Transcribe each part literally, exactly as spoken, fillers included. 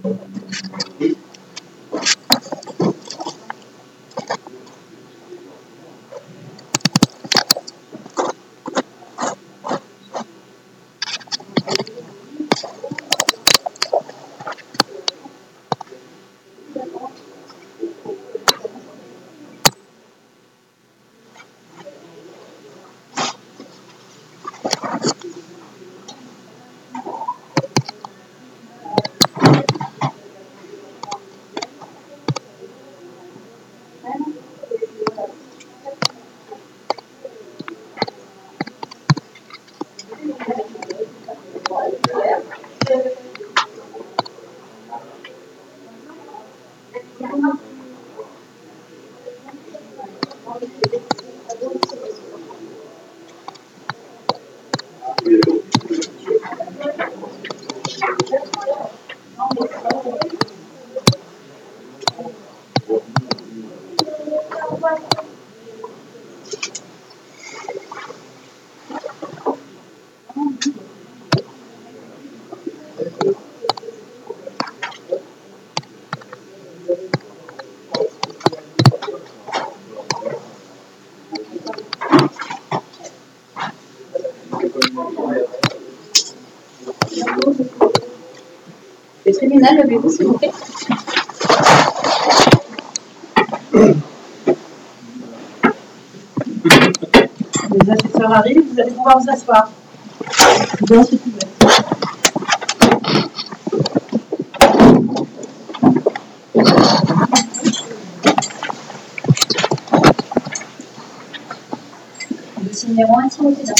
Le tribunal, levez-vous, s'il vous plaît. Les assesseurs arrivent, vous allez pouvoir vous asseoir. Dans ce couvert. Dossier numéro un, s'il vous plaît.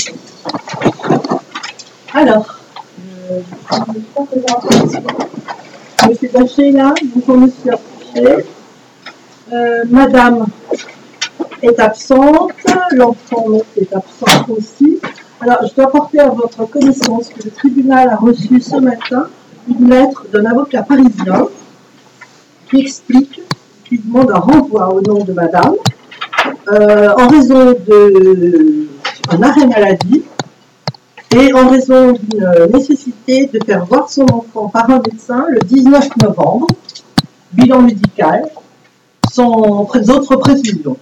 Alors, euh, Monsieur Bachet, là, bonjour Monsieur Bachet. Euh, Madame est absente, l'enfant est absent aussi. Alors, je dois porter à votre connaissance que le tribunal a reçu ce matin une lettre d'un avocat parisien qui explique, qui demande un renvoi au nom de Madame euh, en raison d'un arrêt maladie et en raison d'une nécessité de faire voir son enfant par un médecin le dix-neuf novembre, bilan médical, sans autres précisions.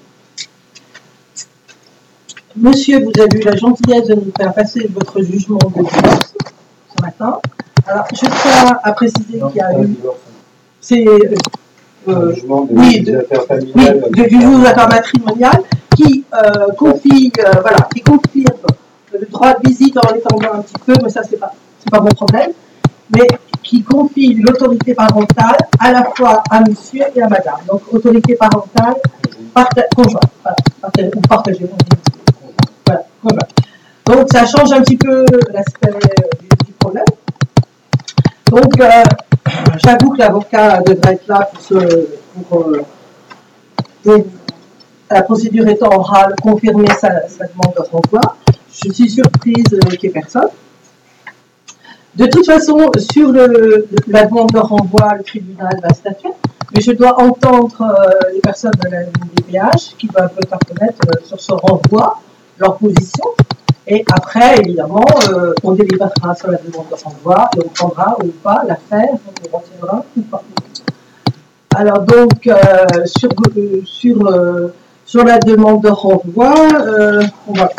Monsieur, vous avez eu la gentillesse de nous faire passer votre jugement de divorce ce matin. Alors, je tiens à préciser qu'il y a eu... C'est... Euh, jugement de oui, de, affaires familiales, oui, de, du juge d'affaires matrimoniales qui euh, confie, euh, voilà, qui confirme le droit de visite en l'étendant un petit peu, mais ça c'est pas, c'est pas mon problème, mais qui confie l'autorité parentale à la fois à monsieur et à madame. Donc autorité parentale parta- conjointe, voilà, parta- ou partagée, on dit. Voilà, conjointe. Donc ça change un petit peu l'aspect du, du problème. Donc euh, j'avoue que l'avocat devrait être là pour, ce, pour, euh, pour la procédure étant orale, confirmer sa, sa demande de renvoi. Je suis surprise qu'il n'y ait personne. De toute façon, sur le, la demande de renvoi, le tribunal va statuer, mais je dois entendre euh, les personnes de la D P H qui doivent me faire connaître euh, sur ce renvoi leur position. Et après, évidemment, euh, on délibérera sur la demande de renvoi et on prendra ou pas l'affaire, on retiendra ou pas. Alors donc, euh, sur, euh, sur, euh, sur la demande de renvoi, euh, on va...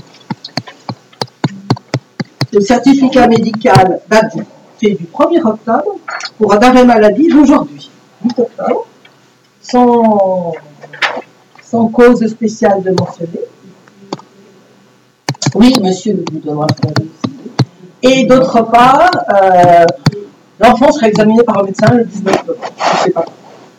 Le certificat médical date du premier octobre pour un arrêt maladie d'aujourd'hui, huit octobre, sans, sans cause spéciale de mentionner. Oui, monsieur, vous devrez faire aussi. Et d'autre part, euh, l'enfant sera examiné par un médecin le dix-neuf novembre. Je ne sais pas.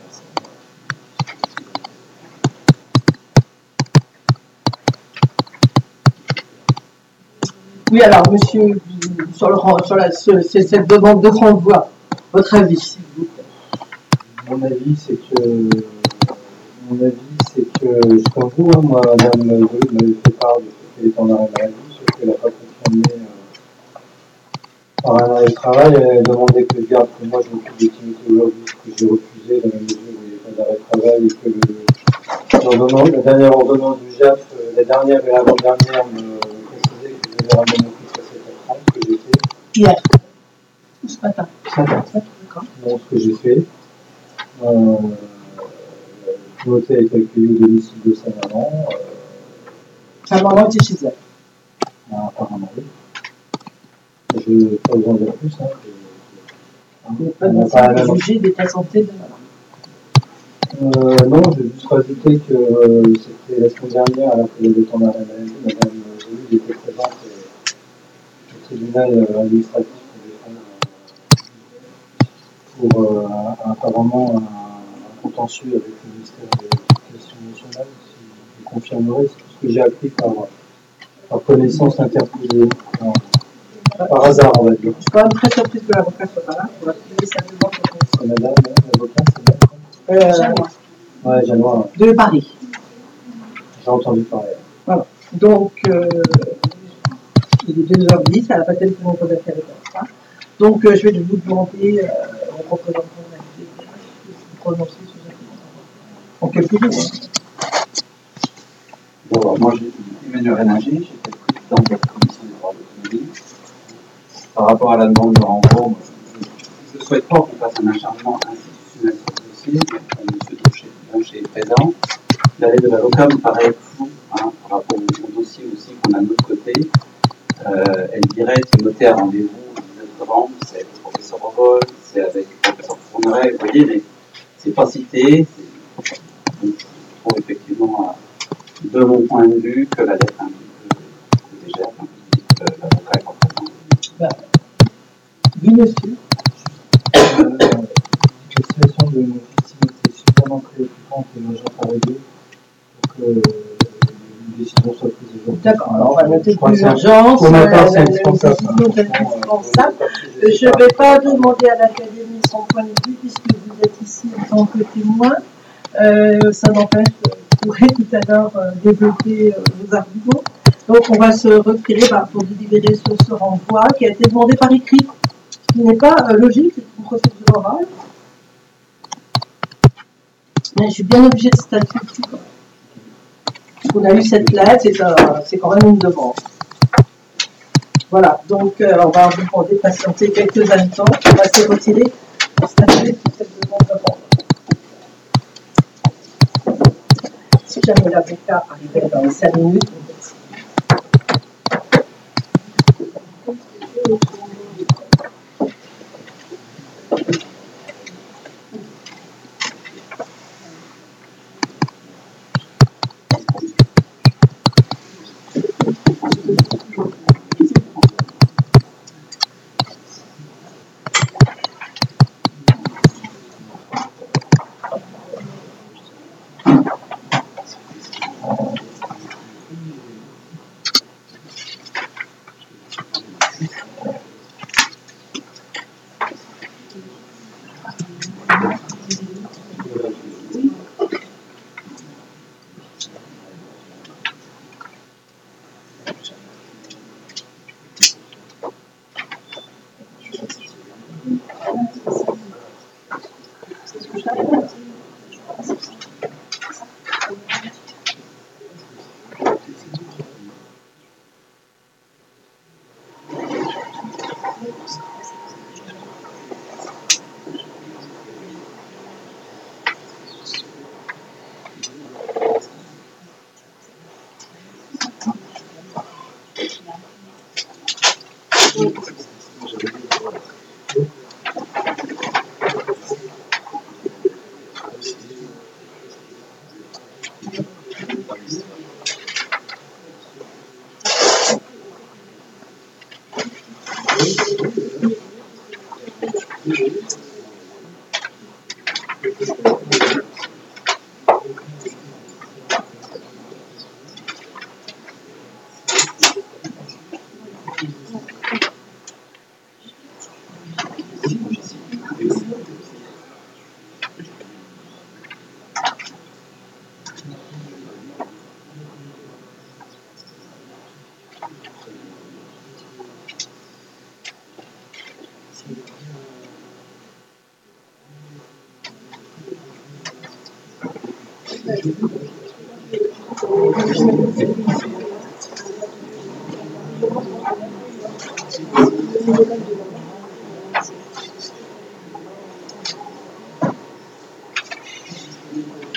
Oui, alors, monsieur, sur, le, sur, la, sur cette demande de renvoi, votre avis, s'il vous plaît. Mon avis, c'est que, mon avis, c'est que, je t'avoue, hein, moi, madame Ledoux m'avait fait part de ce qu'elle est en arrêt maladie, sauf qu'elle n'a pas confirmé euh, par un arrêt de travail. Elle a demandé que je garde que moi je m'occupe des activités aujourd'hui, ce que j'ai refusé dans la mesure où il n'y a pas d'arrêt de travail et que le, l'ordonnance, la dernière ordonnance du J A F, euh, la dernière et l'avant-dernière me précisait que je devais ramener mon fils à sept heures trente, que j'ai fait. Hier. Ce matin. Ce matin. Donc, ce que j'ai fait, euh, Timothée a été accueilli au domicile de sa maman. Euh, sa maman était chez elle. Ah, apparemment, oui. Je n'ai pas besoin de plus. Hein. Je, je, on n'a pas la même juger d'état santé de maman. Euh, non, j'ai juste rajouté que euh, c'était la semaine dernière, alors que le temps d'arrêt maladie, Madame Joly était présente euh, au tribunal euh, administratif pour, pour euh, un, apparemment un, un contentieux avec le ministère de l'Éducation nationale. Si vous confirmerez, c'est tout ce que j'ai appris par, par connaissance interposée, par, par hasard, on va dire. Je suis quand même très surprise que l'avocat soit pas là. On va trouver simplement c'est Madame, l'avocat, c'est Madame. Euh, Janois. Ouais, Janois. De Paris. J'ai entendu parler. Voilà. Donc, euh, il est deux heures dix, elle n'a pas tellement de d'affaires avec ça. Donc, euh, je vais vous demander, euh, en représentant la D P H, de vous prononcer sur cette en quelques mots. Bon, alors, moi, j'ai Emmanuel Réninger, j'étais président de la commission des droits d'autonomie. Par rapport à la demande de renvoi, je ne souhaite pas qu'on fasse un acharnement institutionnel sur le dossier, M. Blanchet est présent. L'arrêt de l'avocat me paraît flou hein, par rapport au, au dossier aussi qu'on a de notre côté. Euh, elle dirait Timothée a rendez-vous le dix-neuf novembre, c'est avec le professeur Revol, c'est avec le professeur Fourneret, vous voyez, mais c'est pas cité. Donc, je trouve effectivement, de mon point de vue, que la lettre un petit peu légère, un peu que l'avocat est pas présent. Ben, oui, monsieur. Euh, la situation de mon fils Timothée est suffisamment préoccupante et urgente à régler pour que une décision soit prise aujourd'hui. D'accord, alors on va noter plus urgence. Pour ma part, c'est euh, indispensable. Je ne vais pas demander à l'Académie son point de vue puisque vous êtes ici en tant que témoin. Euh, ça n'empêche que vous pourrez tout à l'heure euh, développer euh, vos arguments. Donc on va se retirer bah, pour délibérer sur ce renvoi qui a été demandé par écrit. Ce qui n'est pas euh, logique, c'est une procédure orale. Mais je suis bien obligée de statuer dessus. On a eu cette lettre, c'est, euh, c'est quand même une demande. Voilà, donc euh, on va vous demander de patienter quelques instants. On va se retirer pour statuer sur cette demande d'abord. Si jamais l'avocat arrivait dans les cinq minutes,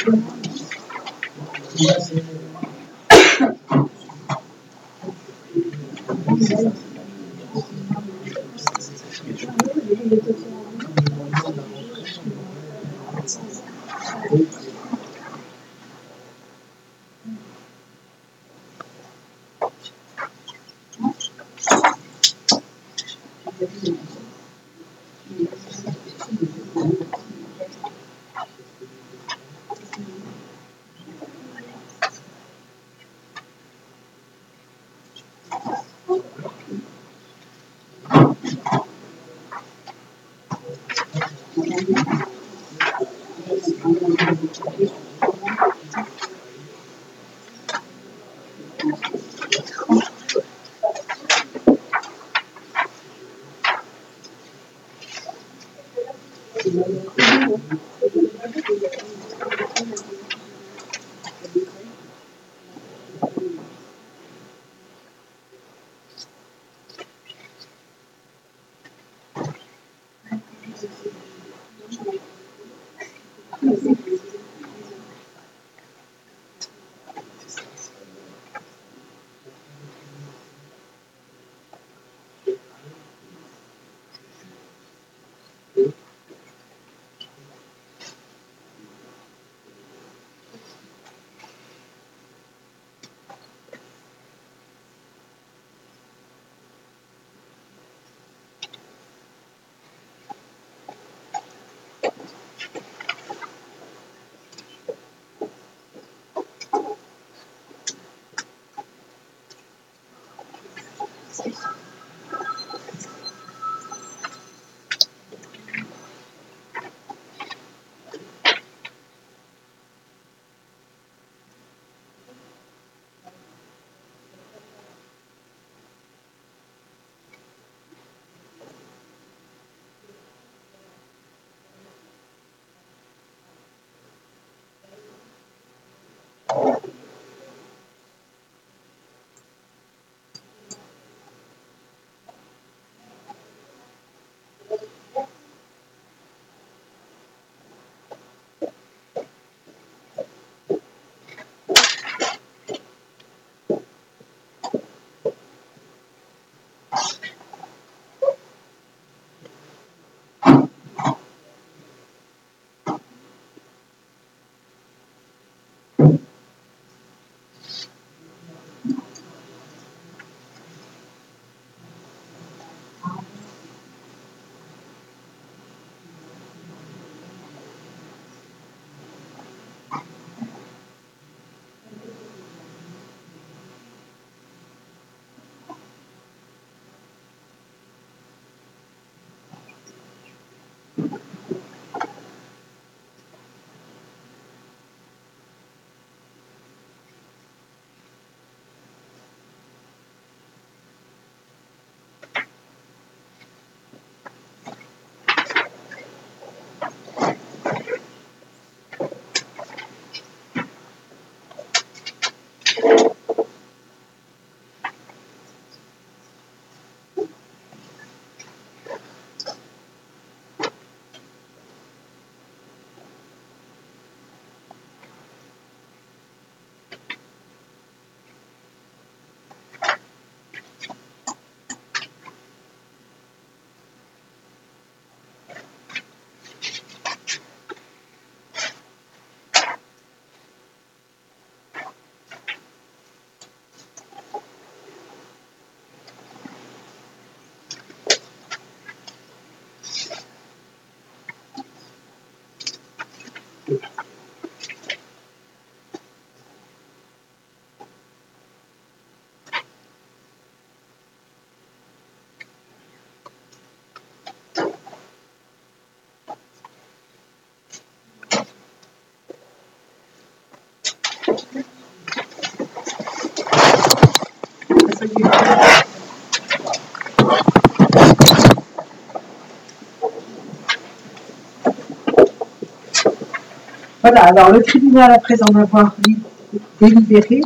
Voilà, alors le tribunal, après en avoir délibéré,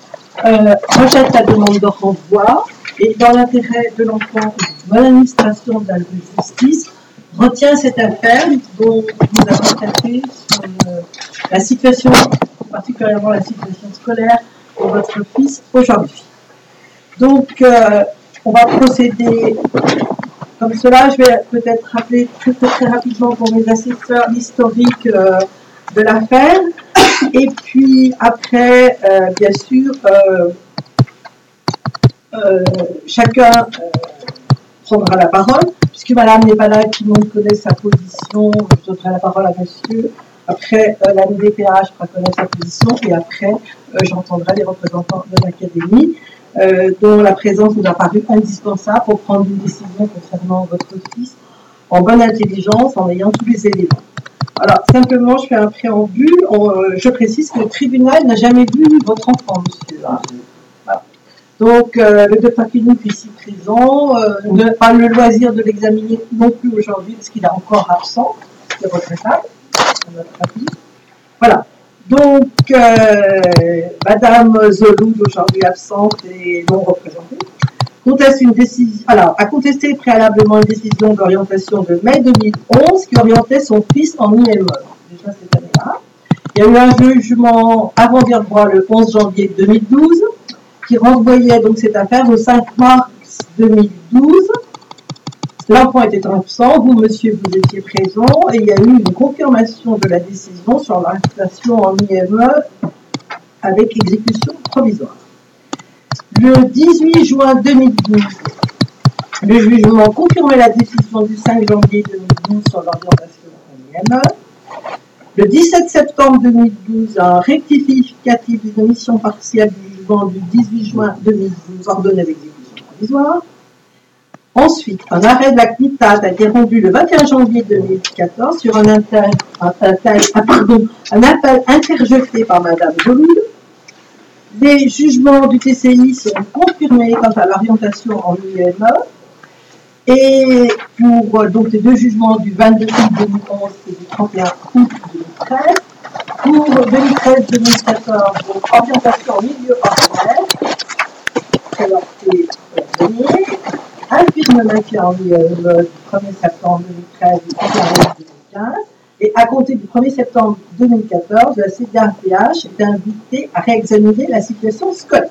euh, rejette la demande de renvoi et dans l'intérêt de l'enfant, de l'administration de la justice, retient cette affaire dont vous avez traité sur euh, la situation, particulièrement la situation scolaire de votre fils aujourd'hui. Donc, euh, on va procéder comme cela. Je vais peut-être rappeler très, très, très rapidement pour mes assesseurs l'historique euh, de l'affaire. Et puis après, euh, bien sûr, euh, euh, chacun euh, prendra la parole. Puisque madame n'est pas là, tout le monde connaît sa position, je donnerai la parole à monsieur. Après, euh, la M D P H fera connaître sa position. Et après, euh, j'entendrai les représentants de l'académie, euh, dont la présence nous a paru indispensable pour prendre une décision concernant votre fils en bonne intelligence, en ayant tous les éléments. Alors, simplement, je fais un préambule. On, euh, je précise que le tribunal n'a jamais vu votre enfant, monsieur. Hein. Voilà. Donc, euh, le docteur Philippe ici présent euh, n'a pas le loisir de l'examiner non plus aujourd'hui, parce qu'il est encore absent de votre état, de notre avis. Voilà. Donc, euh, madame Zoloud, aujourd'hui absente et non représentée, conteste une décision, alors, a contesté préalablement une décision d'orientation de mai deux mille onze qui orientait son fils en I M E. Déjà cette année-là. Il y a eu un jugement avant-dire droit le onze janvier deux mille douze qui renvoyait donc cette affaire au cinq mars deux mille douze. L'enfant était absent, vous, monsieur, vous étiez présent, et il y a eu une confirmation de la décision sur l'arrestation en I M E avec exécution provisoire. Le dix-huit juin deux mille douze, le jugement confirmait la décision du cinq janvier deux mille douze sur l'orientation en I M E. Le dix-sept septembre deux mille douze, un rectificatif d'une omission partielle du jugement du dix-huit juin deux mille douze ordonnait l'exécution provisoire. Ensuite, un arrêt de la C N I T A T a été rendu le vingt et un janvier deux mille quatorze sur un, inter, un, un, un, pardon, un appel interjeté par madame Zoloud. Les jugements du T C I sont confirmés quant à l'orientation en I M E. Et pour donc les deux jugements du vingt-deux août deux mille onze et du trente et un août deux mille treize, pour deux mille treize deux mille quatorze, donc orientation en milieu ordinaire, présenté dernier, infirme maintien en I M E du premier septembre deux mille treize au trente et un août deux mille quinze, et à compter du premier septembre deux mille quatorze, la C D R P H est invitée à réexaminer la situation scolaire.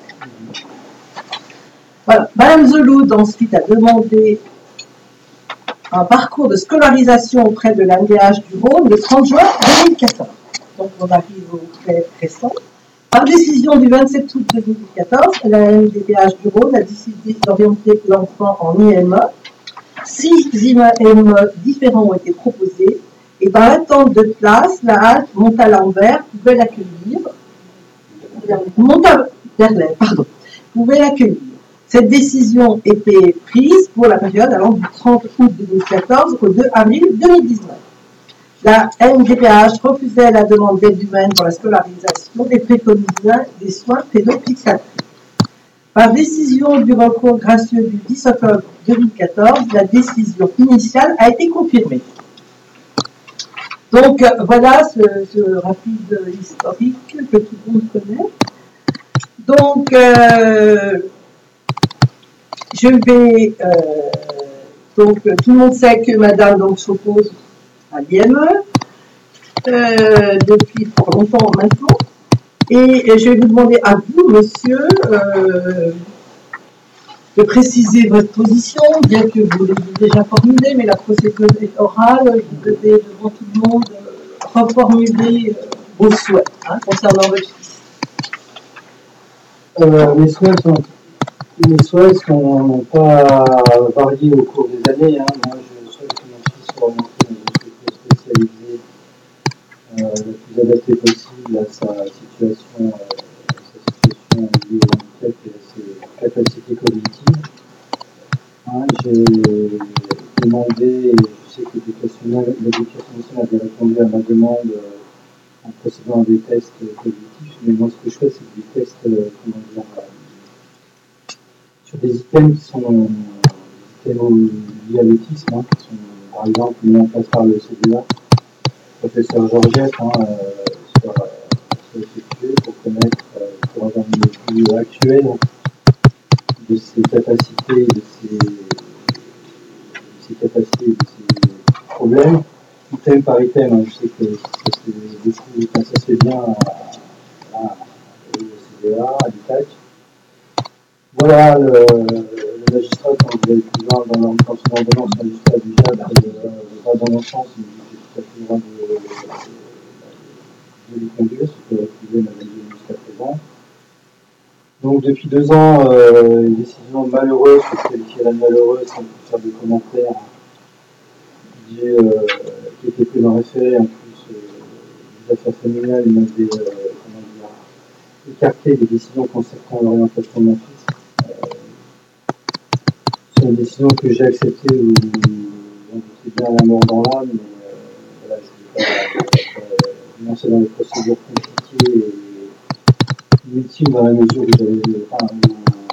Voilà. Madame Zoloud ensuite a demandé un parcours de scolarisation auprès de l'A M D H du Rhône le trente juin deux mille quatorze. Donc on arrive au fait récent. Par décision du vingt-sept août deux mille quatorze, la M D P H du Rhône a décidé d'orienter l'enfant en I M E. Six I M E différents ont été proposés. Et dans l'attente de place, la halte Montalembert pouvait l'accueillir. Montalembert, pardon, pouvait l'accueillir. Cette décision était prise pour la période allant du trente août deux mille quatorze au deux avril deux mille dix-neuf. La M D P H refusait la demande d'aide humaine pour la scolarisation et préconisait des soins pédopsychiatriques. Par décision du recours gracieux du dix octobre deux mille quatorze, la décision initiale a été confirmée. Donc voilà ce, ce rapide historique que tout le monde connaît. Donc euh, je vais euh, donc tout le monde sait que madame donc s'oppose à l'I M E euh, depuis fort longtemps maintenant. Et, et je vais vous demander à vous, monsieur, euh, de préciser votre position, bien que vous l'ayez déjà formulée, mais la procédure est orale, vous devez devant tout le monde reformuler vos souhaits hein, concernant votre fils. Euh, mes souhaits sont, mes souhaits sont pas variés au cours des années. Hein. Moi, je souhaite que mon fils soit orienté dans une école spécialisée euh, le plus adapté possible à sa situation, euh, sa situation liée au handicap et à ses capacités cognitives. Hein, j'ai demandé, et je sais que l'éducation nationale avait répondu à ma demande euh, en procédant à des tests cognitifs, mais moi ce que je fais c'est des tests euh, comment dire, euh, sur des items qui sont des items liés à l'autisme, hein, qui sont par exemple mis en place par le C D A, professeur Georgette, hein, euh, sur, euh, sur le C Q E pour connaître, euh, pour avoir une vue actuelle de ses capacités, de ses, de ses capacités, de ses problème, item par item. Hein. Je sais que ça se fait beaucoup, enfin, ça se fait bien à, à, au C D A, à l'I T A C. Voilà, le, le magistrat, quand vous avez pu voir dans, dans son ordonnance, le magistrat du J A D va dans mon sens, il était tout à fait droit de, de, de lui conduire, ce que refusait Madame Denis jusqu'à présent. Donc depuis deux ans, euh, une décision malheureuse, que je qualifierais de malheureuse, sans faire de commentaires, qui, euh, qui était pris dans référé, en plus euh, des affaires familiales, il m'avait euh, comment dire, écarté des décisions concernant l'orientation de mon fils. Euh, c'est une décision que j'ai acceptée où on était bien la mort dans l'âme, mais euh, voilà, je ne vais pas euh, lancer dans des procédures compliquées et inutile dans la mesure où j'avais, enfin, où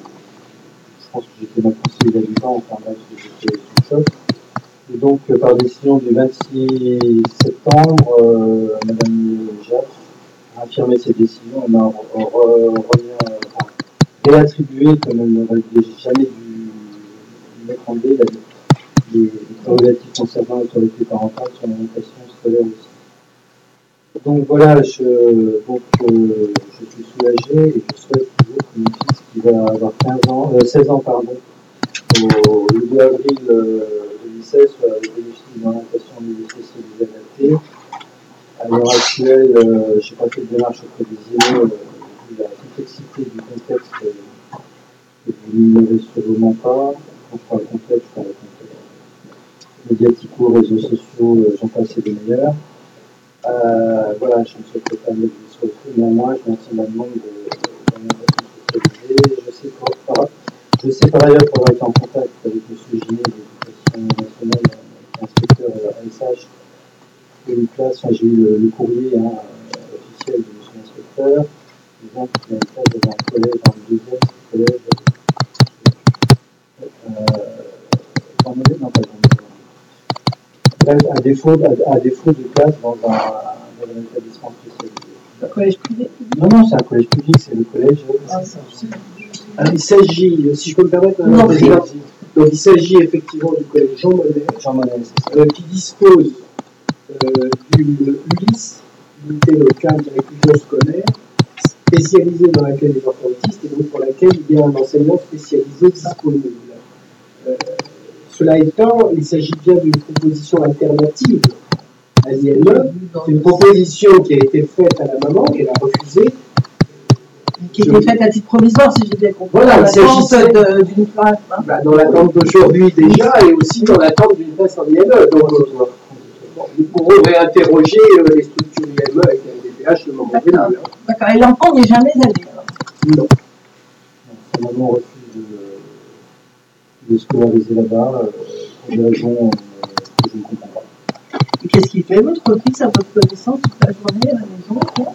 je pense que j'étais mal conseillé d'habitant, enfin bref, j'étais sous choc. Et donc, euh, par décision du vingt-six septembre, euh, Madame Jaff a affirmé cette décision et m'a re, re, re, enfin, réattribué, comme elle n'aurait jamais dû mettre en dé, les, les prérogatives concernant l'autorité parentale sur l'orientation scolaire aussi. Donc voilà, je, donc, euh, je suis soulagé et je souhaite toujours que mon fils, qui va avoir quinze ans, euh, seize ans, pardon, au, le deux avril euh, deux mille seize, soit bénéficie d'une orientation au milieu spécialisé adaptée. À l'heure actuelle, euh, je n'ai pas fait de démarche auprès des I M E, euh, vu la complexité du contexte euh, que vous n'ignorez sûrement pas. Quand je parle contexte, je parle contexte médiatico, réseaux sociaux, euh, j'en passe et des meilleurs. Euh, voilà, je ne souhaite pas mettre sur le feu, néanmoins, je maintiens ma demande d'orientation spécialisée. Je sais par, je sais par ailleurs pour avoir été en contact avec M. Ginet de l'Éducation nationale, inspecteur A S H, de une classe, enfin, j'ai eu le, le courrier hein, officiel de M. l'inspecteur, disant qu'il y a une classe dans un collège, dans le deuxième collège, euh, dans le non pas dans le bref, à défaut, à, à défaut de classe dans un, dans un établissement spécialisé. Un collège privé? Non, non, c'est un collège public, c'est le collège. Ah, Alors, il s'agit, si je peux me permettre, non, donc il s'agit effectivement du collège Jean Monnet, Jean Monnet euh, qui dispose euh, d'une U L I S, unité locale de réclusion scolaire, spécialisée dans l'accueil des enfants autistes et donc pour laquelle il y a un enseignant spécialisé disponible. Euh, Cela étant, il s'agit bien d'une proposition alternative à l'I N E. C'est une proposition qui a été faite à la maman, qu'elle a refusée. Qui était faite à titre provisoire, si j'ai bien compris. Voilà, il s'agissait d'une place. Hein. Bah, dans l'attente d'aujourd'hui déjà, et aussi dans l'attente d'une place en I N E. Donc, euh, bon, nous pourrons réinterroger euh, les structures I N E avec la L D P H le moment venu. D'accord. D'accord. Et l'enfant n'est jamais allé. Non. Sa maman refuse de, de scolariser là-bas euh, pour des raisons euh, que je ne comprends pas. Et qu'est-ce qu'il fait, votre fils, à votre connaissance, toute la journée à la maison quoi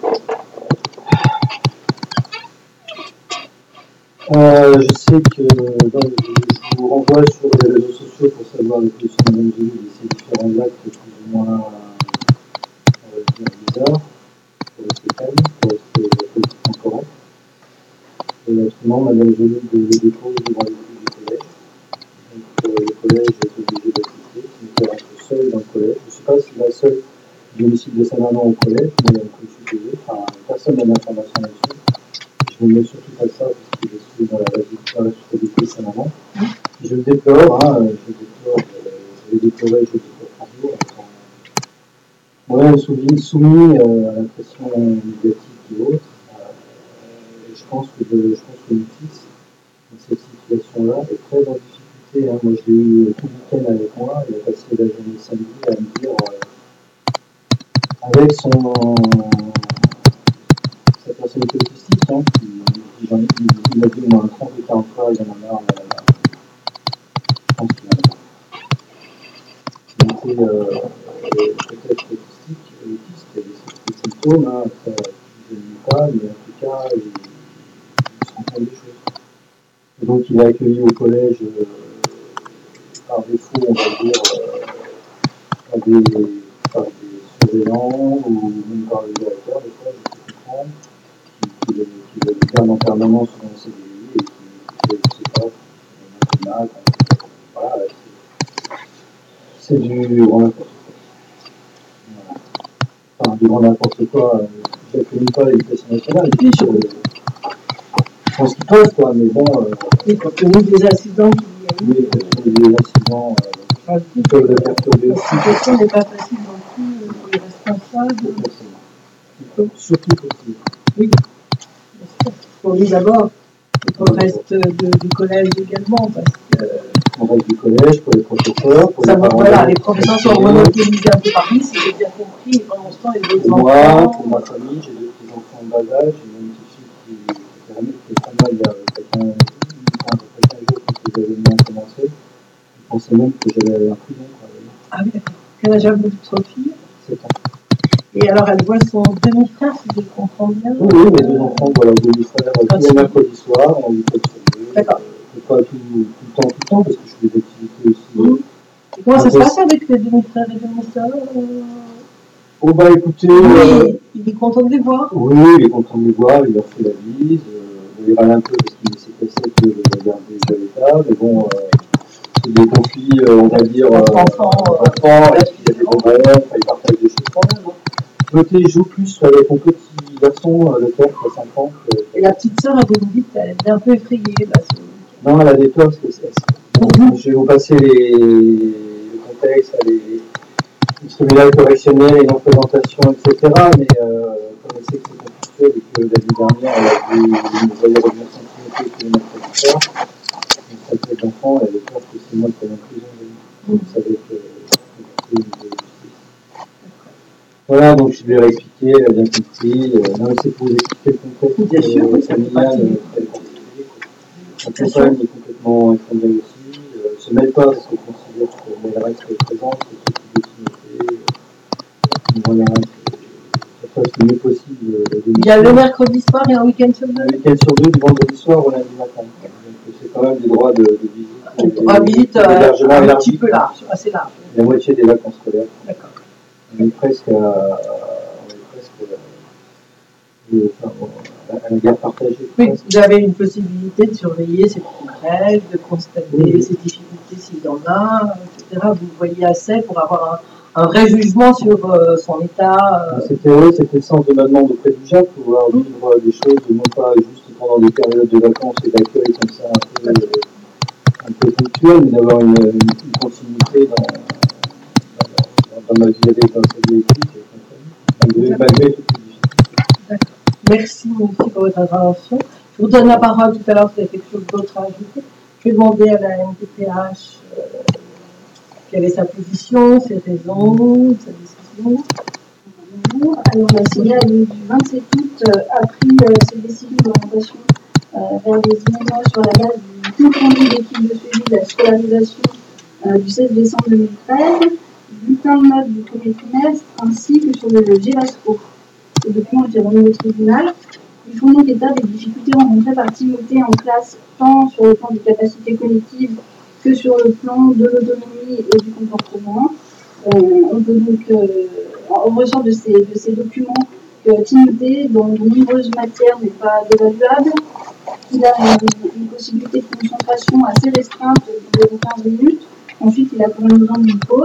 Euh, je sais que donc, je vous renvoie sur les réseaux sociaux pour savoir les positions de Mme Joly de ces différents actes plus ou moins euh, bizarres, pour rester calme, pour rester politiquement correct. Et autrement, Mme Joly le dépose devant les équipes du collège. Donc euh, le collège est obligé d'accepter, il peut rentrer seul dans le collège. Je ne sais pas si la seule du domicile de sa maman au collège, mais comme je suis enfin, personne n'a d'information là-dessus. Je ne mets surtout pas ça parce qu'il est sous dans la responsabilité de sa maman. Je le déplore, hein, je le déplore, euh, je l'ai déploré, je le déplore par jour. Enfin, moi, soumis, soumis euh, à la pression médiatique et autres, euh, je pense que je, je pense que mon fils, dans cette situation-là, est très en difficulté. Hein. Moi, je l'ai eu tout le week-end avec moi, il a passé la journée samedi à me dire, euh, avec son sa personnalité autistique, hein, qui, qui, qui, il m'a dit au moins trente ou quarante fois, il y en a marre, je pense qu'il y en a marre. Il était euh, peut-être autistique, autiste, il y avait des symptômes, hein, après, je ne dis pas, mais en tout cas, il, il se rend compte des choses. Et donc, il est accueilli au collège euh, par défaut, on va dire, euh, par, des, par des surveillants ou même par le directeur, des fois, je peux comprendre. Qui le, qui le garde en permanence dans le C D I et qui, je ne sais pas, voilà, c'est du voilà, n'importe quoi. devant n'importe quoi, euh, je ne connais pas l'éducation nationale, et puis je, je pense qu'ils peuvent, quoi, mais bon. Euh, oui, quand on a des accidents qui. Oui, quand on a des accidents, euh, ils peuvent le perturber. La situation n'est pas facile non plus, euh, les responsables. Surtout pour lui. Oui, pour lui d'abord, et pour le reste de, du collège également, parce que. On reste du collège, pour les professeurs, pour ça les parents. Voilà, les professeurs sont monopolisés un peu parmi, si j'ai bien compris, et pendant ce temps, les autres pour enfants. Moi, pour ma famille, j'ai deux petits enfants en bas âge, j'ai une petite fille qui est vraiment qui est très mal il y a quelques jours quand les événements ont commencé. Je pensais même que j'allais aller en prison. Ah oui, d'accord. Quel âge a votre fille? sept ans. Et alors, elle voit son demi-frère, si je comprends bien. Oui, oui, mes deux enfants voient leur demi-frère tous les mercredis soirs, en week-end sur deux. D'accord. Pas tout, tout le temps, tout le temps, parce que je fais des activités aussi. Mmh. Et comment ça se passe avec les demi-frères et demi-sœurs? Oh bah écoutez... Oui, euh, il est content de les voir. Oui, il est content de les voir, il leur fait la bise, euh, il râle un peu parce qu'il s'est cassé que de les garder à l'état, mais bon, euh, c'est des conflits, euh, on va dire, euh, enfants, enfants, et puis il y a des problèmes, ils partagent des choses quand même. Hein. L'autre, il joue plus avec mon petit garçon, euh, le père qui a cinq ans. Que... Et la petite sœur, elle vous dit, elle est un peu effrayée. Là, non, elle a des peurs, parce que c'est... Bon, je vais vous passer les, le contexte, les, les tribunaux correctionnels, les non-présentations, et cetera. Mais euh, comme elle sait que c'est conflictuel et que l'année dernière, elle a dû nous voyer revenir sans que les mercredis soirs, donc ça peut être enfant, elle avait peur que c'est moi qui allais en prison. Donc ça va être euh, une justice. Voilà, donc je lui ai expliqué, elle a bien compris. Euh, non, mais c'est pour vous expliquer le contexte euh, familial très particulier. La compagne est complètement effondrée aussi. Euh, elle ne se mêle pas parce qu'elle considère qu'elle reste présente, que ce qui est signifié. Voilà, c'est presque le mieux possible. Euh, il y a le mercredi soir et un week-end sur deux. Un week-end sur deux, du vendredi soir au lundi matin. Donc c'est quand même des droits de, de visite. Des droits de visite euh, un élargi, petit peu large, assez large. La moitié des vacances scolaires. D'accord. On est presque à, on est presque à, enfin, à la guerre partagée. Oui, vous avez une possibilité de surveiller ses progrès, de constater oui. ses difficultés s'il y en a, et cetera. Vous voyez assez pour avoir un, un vrai jugement sur euh, son état. Euh... C'était oui, c'était le sens de ma demande auprès du J A P, pouvoir mmh. vivre des choses, non pas juste pendant des périodes de vacances et d'accueil comme ça un peu, euh, un peu ponctuelles, mais d'avoir une, une, une continuité dans, dans, dans ma vie avec un C D éthique, malgré, malgré toutes les difficultés. D'accord. Merci aussi pour votre intervention. Je vous donne la parole tout à l'heure, si vous avez quelque chose d'autre à ajouter. Je vais demander à la M D P H euh, quelle est sa position, ses raisons, sa décision. Bonjour. Alors, la C I A du vingt-sept août euh, a pris euh, ses décisions d'orientation euh, vers les immigrants sur la base du compte rendu d'équipe de suivi de la scolarisation euh, du seize décembre deux mille treize, bulletin de notes du premier trimestre, ainsi que sur le GEVASCO. Ces documents ont été remis au tribunal. Ils font donc état des difficultés rencontrées par Timothée en classe, tant sur le plan des capacités cognitives que sur le plan de l'autonomie et du comportement. Euh, on peut donc, euh, on ressort de ces, de ces documents que Timothée, dans de nombreuses matières, n'est pas évaluable. Il a une, une possibilité de concentration assez restreinte de quinze minutes. Ensuite, il a quand même besoin d'une pause.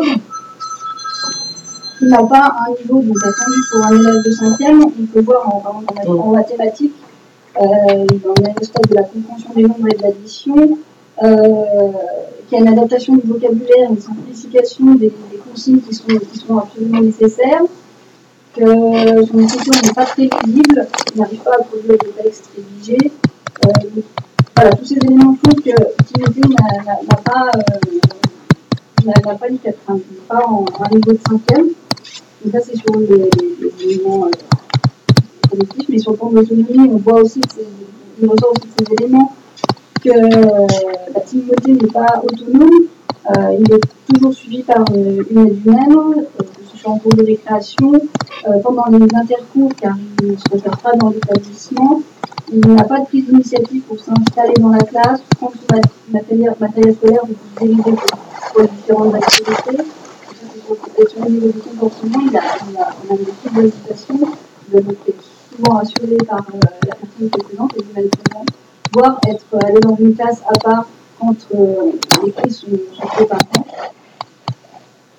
Il n'a pas un niveau donc, attendu pour un élève de cinquième. On peut voir en, en, en, en mathématiques, euh, dans le stade de la compréhension des nombres et de l'addition, euh, qu'il y a une adaptation du vocabulaire, une simplification des, des consignes qui sont, qui sont absolument nécessaires, que son écriture n'est pas très lisible, il n'arrive pas à produire des textes rédigés. Euh, voilà, tous ces éléments font que Timothée n'a pas, euh, n'a pas une quatre, enfin, pas en, en niveau de cinquième. Donc ça, c'est sur les, les, les éléments euh, collectifs, mais sur le plan de l'autonomie, on voit aussi, que il ressort aussi de ces éléments que euh, la Timothée n'est pas autonome, euh, il est toujours suivi par euh, une aide humaine, euh, que ce soit en cours de récréation, euh, pendant les intercours, car il ne se repère pas dans l'établissement, il n'a pas de prise d'initiative pour s'installer dans la classe, prendre son matériel, matériel scolaire, ou pour dériver pour, pour les différentes activités. Et sur le niveau du comportement, il a, il a, on a des types d'incitation, il doit être souvent assuré par euh, la personne qui est présente, et il va être présent, voire être euh, allé dans une classe à part quand euh, les crises sont, sont trop importantes.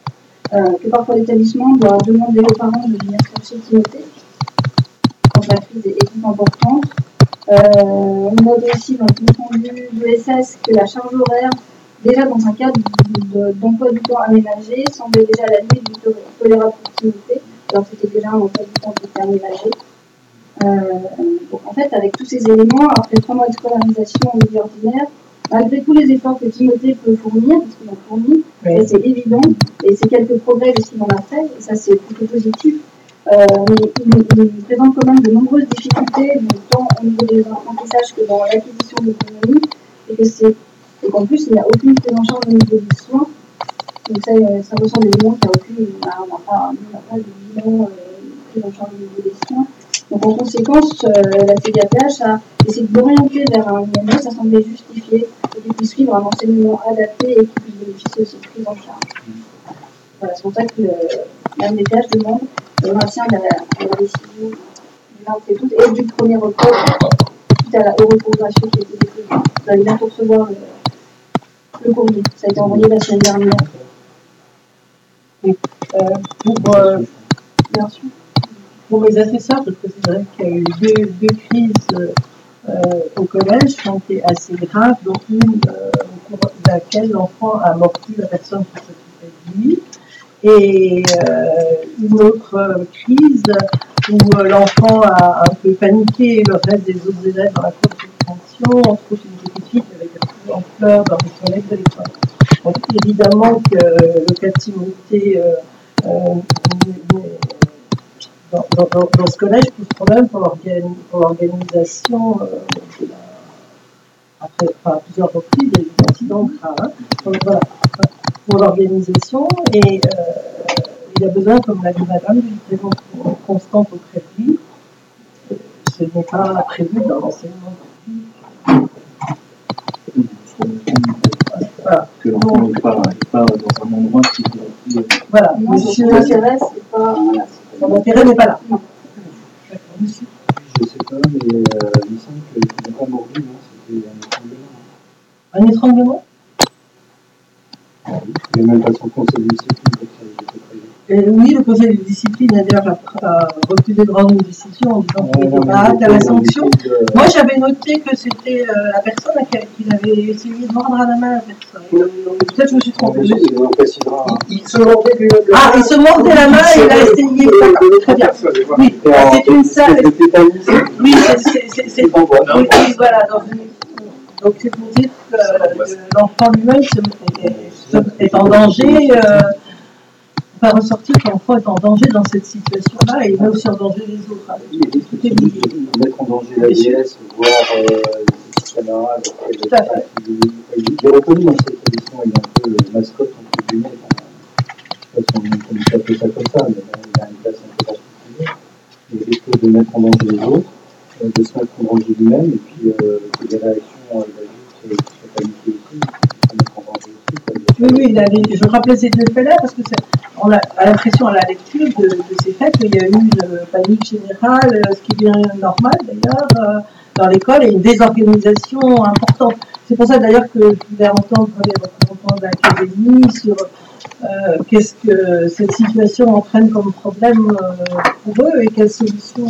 euh, que parfois l'établissement doit demander aux parents de venir chercher Timothée quand la crise est, est plus importante. Euh, on note aussi dans le compte rendu de l'E S S que la charge horaire, déjà dans un cadre de, d'emploi du temps aménagé, semblait déjà à la limite du tolérable pour Timothée, alors que c'était déjà un emploi du temps qui était aménagé. Euh, donc en fait, avec tous ces éléments, après trois mois de scolarisation en milieu ordinaire, malgré tous les efforts que Timothée peut fournir, parce qu'il en fournit, oui. Ça c'est évident, et c'est quelques progrès aussi dans la fait, et ça c'est plutôt positif, euh, mais il, il présente quand même de nombreuses difficultés, donc, tant au niveau des apprentissages que dans l'acquisition de l'autonomie, et que c'est, et qu'en plus il n'y a aucune prise en charge au niveau des soins, donc ça, ça ressort des éléments qu'il n'y a aucune, on n'a pas, pas de bilan euh, prise en charge au niveau des soins. Donc en conséquence, euh, la C D A P H a essayé d'orienter vers un I M E, ça semblait justifié, et qu'il puisse suivre un enseignement adapté et qu'il puisse bénéficier aussi de prise en charge. Voilà, c'est pour ça que la M D P H demande le maintien de la, de la décision du vingt-sept août et du premier octobre, suite à la reprogrammation qui a été déposée. Vous allez bientôt recevoir le, le courrier, ça a été envoyé la semaine dernière. Et, euh, pour, euh, bien sûr. Pour mes assesseurs, je préciserai qu'il y a eu deux, deux crises euh, au collège qui ont été assez graves, dont une euh, au cours de laquelle l'enfant a mordu la personne qui s'occupait de lui, et euh, une autre crise où euh, l'enfant a un peu paniqué le reste des autres élèves dans la cour de récréation, entre autres une petite fille qui avait des en pleurs dans les toilettes de l'école. Donc évidemment que le cas de Timothée euh, euh, Dans, dans, dans ce collège pose problème pour, l'organ, pour l'organisation euh, de la, après enfin, plusieurs reprises, il y a eu des incidents graves. Hein. Donc voilà, pour l'organisation, et euh, il a besoin, comme l'a dit madame, d'une présence constante auprès de lui. Ce n'est pas prévu dans l'enseignement. Voilà. Que l'enfant n'est pas, pas dans un endroit qui est. Voilà. Non, ce qui m'intéresse, c'est pas. Voilà, son intérêt n'est pas là. Non. Je ne sais pas, mais euh, il me semble qu'il n'a pas mordu, non, c'était un étranglement. Un étranglement? Il n'y a même pas son conseil de discipline, comme ça, il était prévu. Et oui, le conseil de discipline a d'ailleurs refusé de rendre une décision en disant qu'il n'était pas apte à la sanction. De... Moi, j'avais noté que c'était euh, la personne à qui il avait essayé de mordre à la main à la personne. Peut-être que je me suis trompée. Il, il, il se mordait lui même. Ah, il se mordait la main et il a essayé. Très bien. Oui, c'est une salle. Oui, c'est. c'est oui, voilà. Donc, c'est pour dire que l'enfant lui-même est en danger. Euh, va ressortir que l'enfant est en danger dans cette situation-là et il met aussi en danger les autres. Tout est lié. Mettre en danger la déesse, voir euh, ses camarades. Tout à fait. Il est reconnu dans cette établissement, il est un peu le mascotte, entre guillemets. Je ne sais pas si on peut appeler ça comme ça, mais il a une place un peu particulière. Il risque de mettre en danger les autres, de se mettre en danger lui-même, et puis euh, que les réactions euh, d'adultes soient paniquées aussi, se mettre en danger aussi. Oui, oui, il avait, je rappelais ces deux faits-là parce que on a l'impression à la lecture de, de ces faits qu'il y a eu une panique générale, ce qui est bien normal d'ailleurs, euh, dans l'école, et une désorganisation importante. C'est pour ça d'ailleurs que je voulais entendre les représentants de l'académie sur euh, qu'est-ce que cette situation entraîne comme problème euh, pour eux et quelles solutions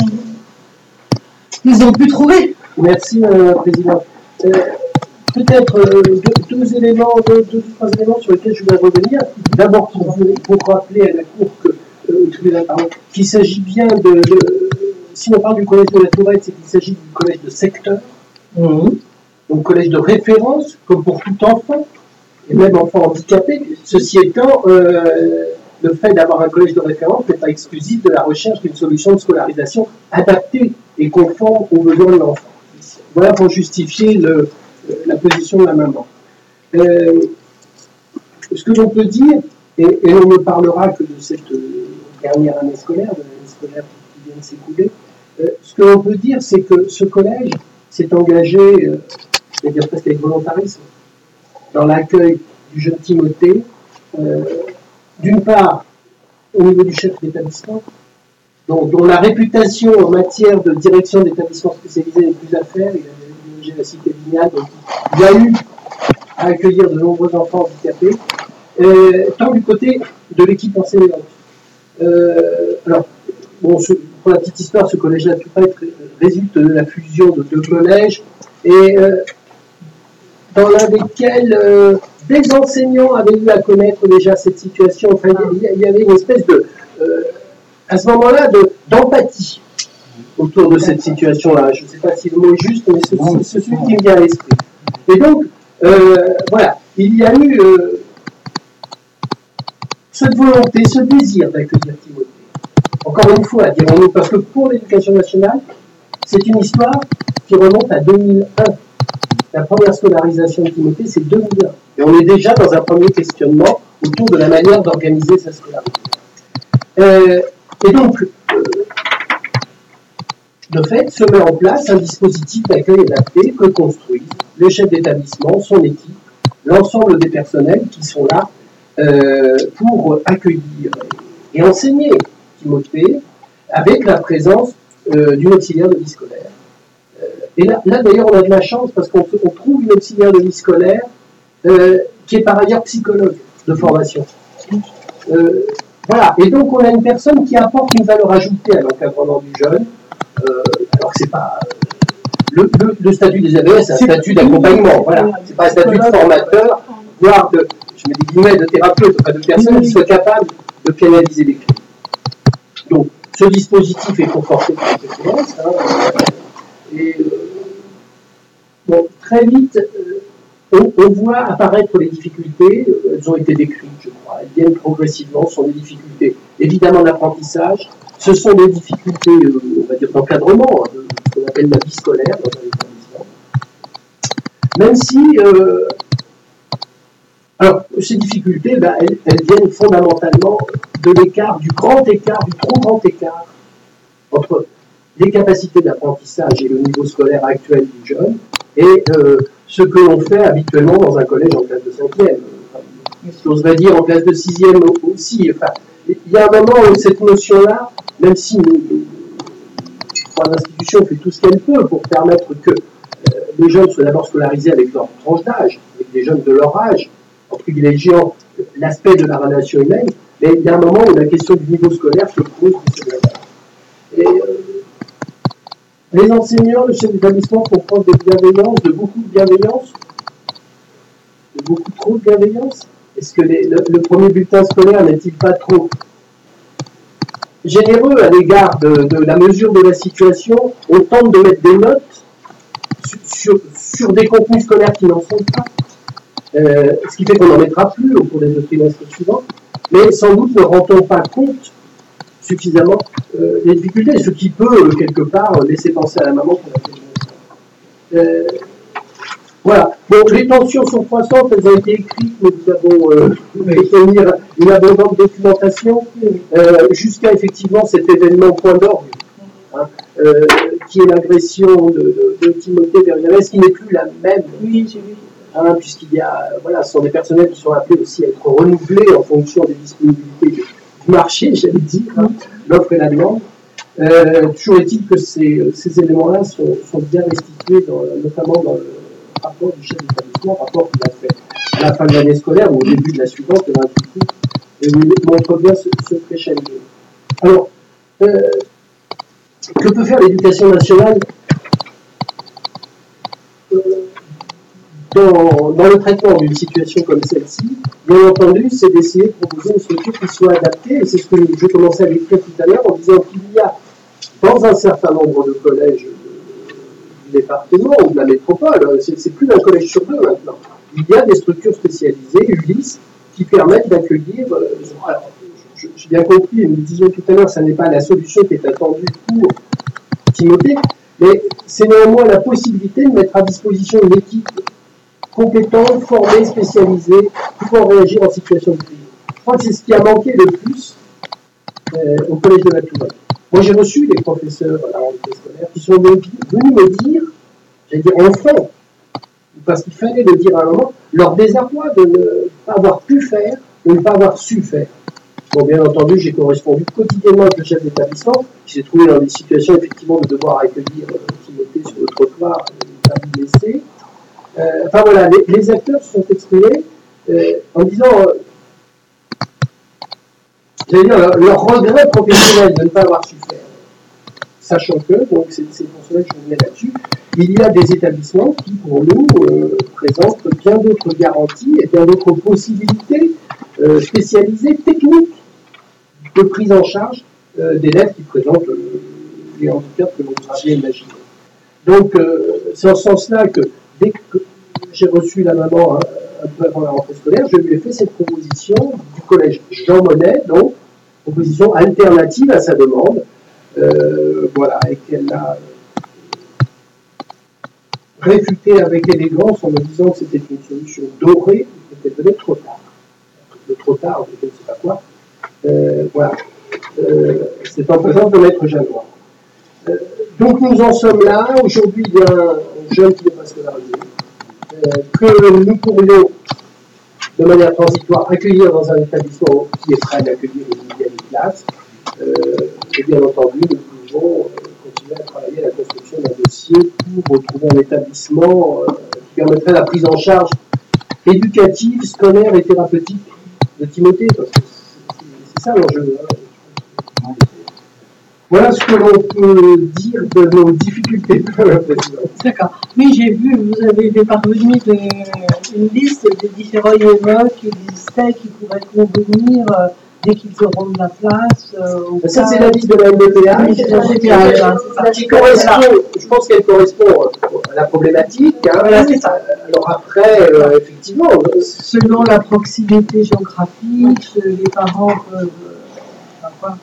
ils ont pu trouver. Merci, euh, Président. Euh, Peut-être euh, deux, deux éléments, deux, deux, trois éléments sur lesquels je voudrais revenir. D'abord, pour, pour rappeler à la Cour que, euh, pardon, qu'il s'agit bien de, de. Si on parle du collège de la Tourette, c'est qu'il s'agit du collège de secteur, mmh. donc collège de référence, comme pour tout enfant, et même enfant handicapé. Ceci étant, euh, le fait d'avoir un collège de référence n'est pas exclusif de la recherche d'une solution de scolarisation adaptée et conforme aux besoins de l'enfant. Voilà pour justifier le. La position de la maman. Euh, ce que l'on peut dire, et, et on ne parlera que de cette euh, dernière année scolaire, de l'année scolaire qui vient de s'écouler, euh, ce que l'on peut dire, c'est que ce collège s'est engagé, euh, je vais dire presque avec volontarisme, dans l'accueil du jeune Timothée, euh, d'une part, au niveau du chef d'établissement, dont, dont la réputation en matière de direction d'établissement spécialisé n'est plus à faire. Il a la cité Vignal, donc il y a eu à accueillir de nombreux enfants handicapés, euh, tant du côté de l'équipe enseignante. Euh, alors, bon, ce, pour la petite histoire, ce collège-là tout près résulte de la fusion de deux collèges, et euh, dans l'un desquels euh, des enseignants avaient eu à connaître déjà cette situation. Enfin, il y avait une espèce de, euh, à ce moment-là, de, d'empathie autour de cette situation-là. Je ne sais pas si le mot est juste, mais c'est, c'est celui qui me vient à l'esprit. Et donc, euh, voilà, il y a eu euh, cette volonté, ce désir d'accueillir Timothée. Encore une fois, dirons-nous, parce que pour l'éducation nationale, c'est une histoire qui remonte à deux mille un. La première scolarisation de Timothée, c'est deux mille un. Et on est déjà dans un premier questionnement autour de la manière d'organiser sa scolarité. Euh, et donc, euh, de fait, se met en place un dispositif d'accueil adapté que construisent le chef d'établissement, son équipe, l'ensemble des personnels qui sont là euh, pour accueillir et enseigner Timothée avec la présence euh, d'une auxiliaire de vie scolaire. Euh, et là, là d'ailleurs, on a de la chance parce qu'on on trouve une auxiliaire de vie scolaire euh, qui est par ailleurs psychologue de formation. Euh, voilà, et donc on a une personne qui apporte une valeur ajoutée à l'encadrement du jeune. Euh, alors que c'est pas le, le, le statut des A B S, c'est un statut d'accompagnement. Voilà, c'est pas un statut de formateur, voire de, je mets des guillemets, de thérapeute, enfin de personne qui soit capable de canaliser les clés. Donc, ce dispositif est conforté par le P C S. Hein, et euh, bon, très vite, euh, on, on voit apparaître les difficultés. Elles ont été décrites, je crois. Elles viennent progressivement. Ce sont des difficultés, évidemment, d'apprentissage. Ce sont des difficultés, euh, on va dire, d'encadrement, hein, de ce qu'on appelle la vie scolaire dans un établissement. Même si, euh, alors, ces difficultés, ben, elles, elles viennent fondamentalement de l'écart, du grand écart, du trop grand écart entre les capacités d'apprentissage et le niveau scolaire actuel du jeune et euh, ce que l'on fait habituellement dans un collège en classe de cinquième. J'oserais dire en classe de sixième aussi. Enfin, il y a un moment où cette notion-là, même si l'institution fait tout ce qu'elle peut pour permettre que euh, les jeunes soient d'abord scolarisés avec leur tranche d'âge, avec des jeunes de leur âge, en privilégiant l'aspect de la relation humaine, mais il y a un moment où la question du niveau scolaire se pose. Et euh, les enseignants, le chef d'établissement font preuve de bienveillance, de beaucoup de bienveillance, de beaucoup trop de bienveillance. Est-ce que les, le, le premier bulletin scolaire n'est-il pas trop généreux à l'égard de, de la mesure de la situation? On tente de mettre des notes sur, sur, sur des contenus scolaires qui n'en sont pas, euh, ce qui fait qu'on n'en mettra plus au cours des deux trimestres suivants, mais sans doute ne rend-on pas compte suffisamment euh, des difficultés, ce qui peut, euh, quelque part, laisser penser à la maman pour la euh, Voilà. Bon, les tensions sont croissantes, elles ont été écrites, mais nous avons euh, fournir une abondante documentation euh, jusqu'à effectivement cet événement point d'orgue, hein, euh, qui est l'agression de, de, de Timothée Bergerès, qui n'est plus la même. Oui, j'ai vu. Hein, puisqu'il y a, voilà, ce sont des personnels qui sont appelés aussi à être renouvelés en fonction des disponibilités du marché, j'allais dire, hein, l'offre et la demande. Euh, toujours est-il que ces, ces éléments-là sont, sont bien restitués, dans, notamment dans le rapport du chef d'établissement, rapport qu'il a fait à la fin de l'année scolaire ou au début de la suivante, le vingt-huit août, et où il montre bien ce, ce crescendo. Alors, euh, que peut faire l'éducation nationale euh, dans, dans le traitement d'une situation comme celle-ci? Bien entendu, c'est d'essayer de proposer une structure qui soit adaptée, et c'est ce que je commençais à décrire tout à l'heure en disant qu'il y a dans un certain nombre de collèges du département ou de la métropole, c'est, c'est plus d'un collège sur deux maintenant, il y a des structures spécialisées, Ulysse, qui permettent d'accueillir, euh, alors, j'ai bien compris, nous disions tout à l'heure, ça n'est pas la solution qui est attendue pour Timothée, mais c'est néanmoins la possibilité de mettre à disposition une équipe compétente, formée, spécialisée, pouvant réagir en situation de crise. Je crois que c'est ce qui a manqué le plus euh, au collège de la Touraine. Moi, j'ai reçu des professeurs à la rentrée scolaire qui sont venus me dire, j'allais dire enfin, parce qu'il fallait le dire à un moment, leur désarroi de ne pas avoir pu faire, de ne pas avoir su faire. Bon, bien entendu, j'ai correspondu quotidiennement avec le chef d'établissement, qui s'est trouvé dans des situations, effectivement, de devoir accueillir euh, Timothée sur le trottoir, et pas laisser. Euh, enfin voilà, les, les acteurs se sont exprimés euh, en disant, euh, j'allais dire, leur, leur regret professionnel de ne pas avoir su faire. Sachant que, donc c'est pour cela que je reviens là-dessus, il y a des établissements qui, pour nous, euh, présentent bien d'autres garanties et bien d'autres possibilités euh, spécialisées, techniques, de prise en charge euh, d'élèves qui présentent euh, les handicaps que vous aviez imaginés. Donc, euh, c'est en ce sens-là que, dès que j'ai reçu la maman hein, un peu avant la rentrée scolaire, je lui ai fait cette proposition du collège Jean Monnet, donc, proposition alternative à sa demande, euh, voilà, et qu'elle a réfuté avec élégance en me disant que c'était une solution dorée, c'était peut-être trop tard. Trop tard, je ne sais pas quoi. Euh, voilà. Euh, c'est en présence de maître Janois. Euh, donc nous en sommes là. Aujourd'hui, il y a un jeune qui n'est pas scolarisé, euh, que nous pourrions, de manière transitoire, accueillir dans un établissement qui est prêt à l'accueillir au millième classe. Euh, et bien entendu, nous pouvons euh, continuer à travailler à la construction d'un dossier pour retrouver un établissement euh, qui permettrait la prise en charge éducative, scolaire et thérapeutique de Timothée, parce que c'est ça l'enjeu. Hein. Voilà ce que l'on peut dire de nos difficultés, Madame la Présidente. D'accord. Oui, j'ai vu, vous avez fait parvenir une liste des différents I M E qui existaient, qui pourraient convenir euh, dès qu'ils auront de la place. Euh, ça, c'est la liste de la M D P A. Oui, c'est la M D P A. Qui correspond, je pense qu'elle correspond à la problématique. Hein. Voilà, c'est ça. Alors après, euh, effectivement... Selon la proximité géographique, les parents peuvent avoir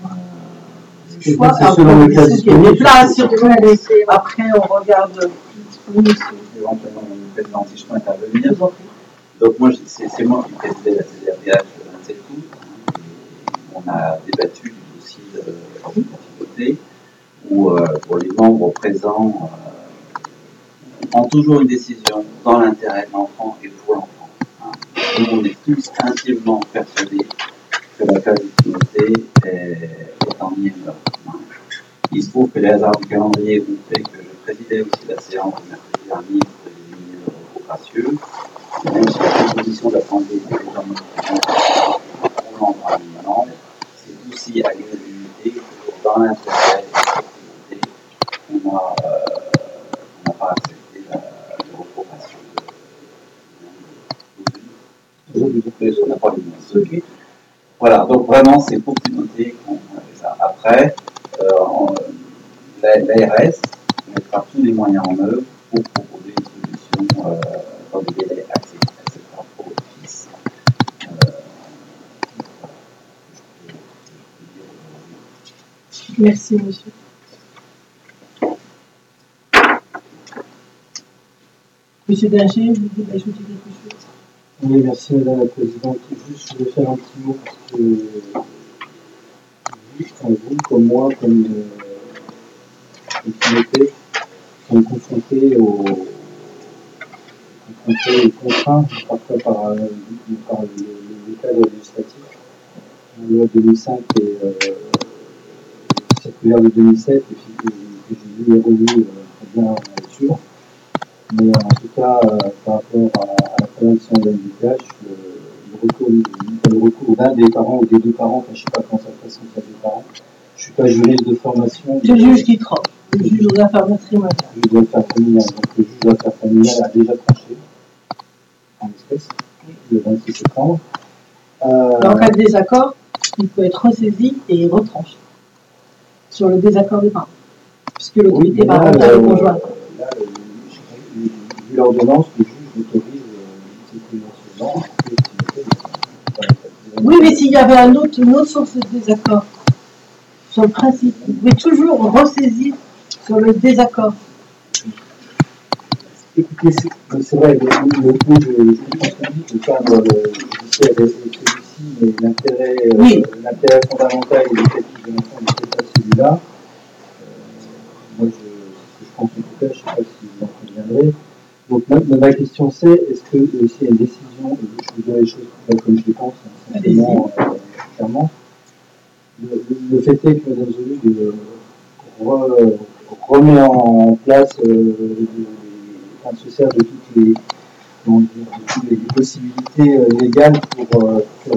des choix. Selon le cas disponible. Là, surtout, après, on regarde plus. Éventuellement, le président, si je peux intervenir. Donc, moi, c'est moi qui présidais la C D R D H vingt-sept août. On a débattu du dossier de la Timothée, où euh, pour les membres présents, euh, on prend toujours une décision dans l'intérêt de l'enfant et pour l'enfant. Hein. Nous, on est tous intimement persuadés que la classe de Timothée est, est en I M E. Hein. Il se trouve que les hasards du calendrier ont fait que je présidais aussi la séance de mercredi dernier pour éliminer le repos gracieux. Même si la composition de l'Assemblée est déjà modifiée pour l'endroit maintenant, c'est aussi à l'unanimité que dans l'intérêt de la communauté, on n'a euh, pas accepté la, le repos gracieux de on n'a pas les Voilà, donc vraiment, c'est pour Timothée qu'on a fait ça. Après, euh, on, la, l'A R S mettra tous les moyens en œuvre pour proposer une solution euh, dans des délais acceptables pour le fils. Euh, Merci, monsieur. Monsieur Dinger, vous voulez ajouter quelque chose? Oui, merci Madame la Présidente. Juste, je vais faire un petit mot parce que vous, vous comme moi, comme euh, Timothée, sommes confrontés aux confrontés aux contraintes, parfois par, euh, par le, le, le cadre législatif. La loi deux mille cinq et euh, la circulaire de deux mille sept, et que, que j'ai vu et revu euh, très bien là-dessus. Mais en tout cas, euh, par rapport à, à la prévention de l'M D P H, le, le recours, le, le recours d'un des parents ou des deux parents, enfin, je ne sais pas comment ça se passe entre les deux parents, je ne suis pas juriste de formation. Le juge qui tranche, le juge aux affaires matrimoniales. Le juge aux affaires familiales. Donc le juge aux affaires familiales a déjà tranché, en espèce, le vingt-six septembre. Euh, En cas de désaccord, il peut être ressaisi et retranché sur le désaccord des parents, puisque l'autorité oui, parentale est conjointe. Là, vu l'ordonnance, le juge autorise cette convention. Oui, mais s'il y avait un autre, une autre source de désaccord sur le principe, vous pouvez toujours ressaisir sur le désaccord. Écoutez, c'est vrai, le coup de le cadre judiciaire est celui-ci, mais l'intérêt oui. euh, l'intérêt fondamental et l'éducatif de l'enfant n'est pas celui-là. Euh, moi, je, je pense en tout cas, je ne sais pas si vous en conviendrez. Donc, ma, ma question c'est, est-ce que euh, s'il y a une décision, je vous dirai les choses comme je les pense, hein, simplement, euh, clairement, le, le fait est que Mme Joly euh, re, remet en place, euh, enfin, se sert de toutes les, comment dire, de toutes les possibilités euh, légales pour euh, faire l'évolution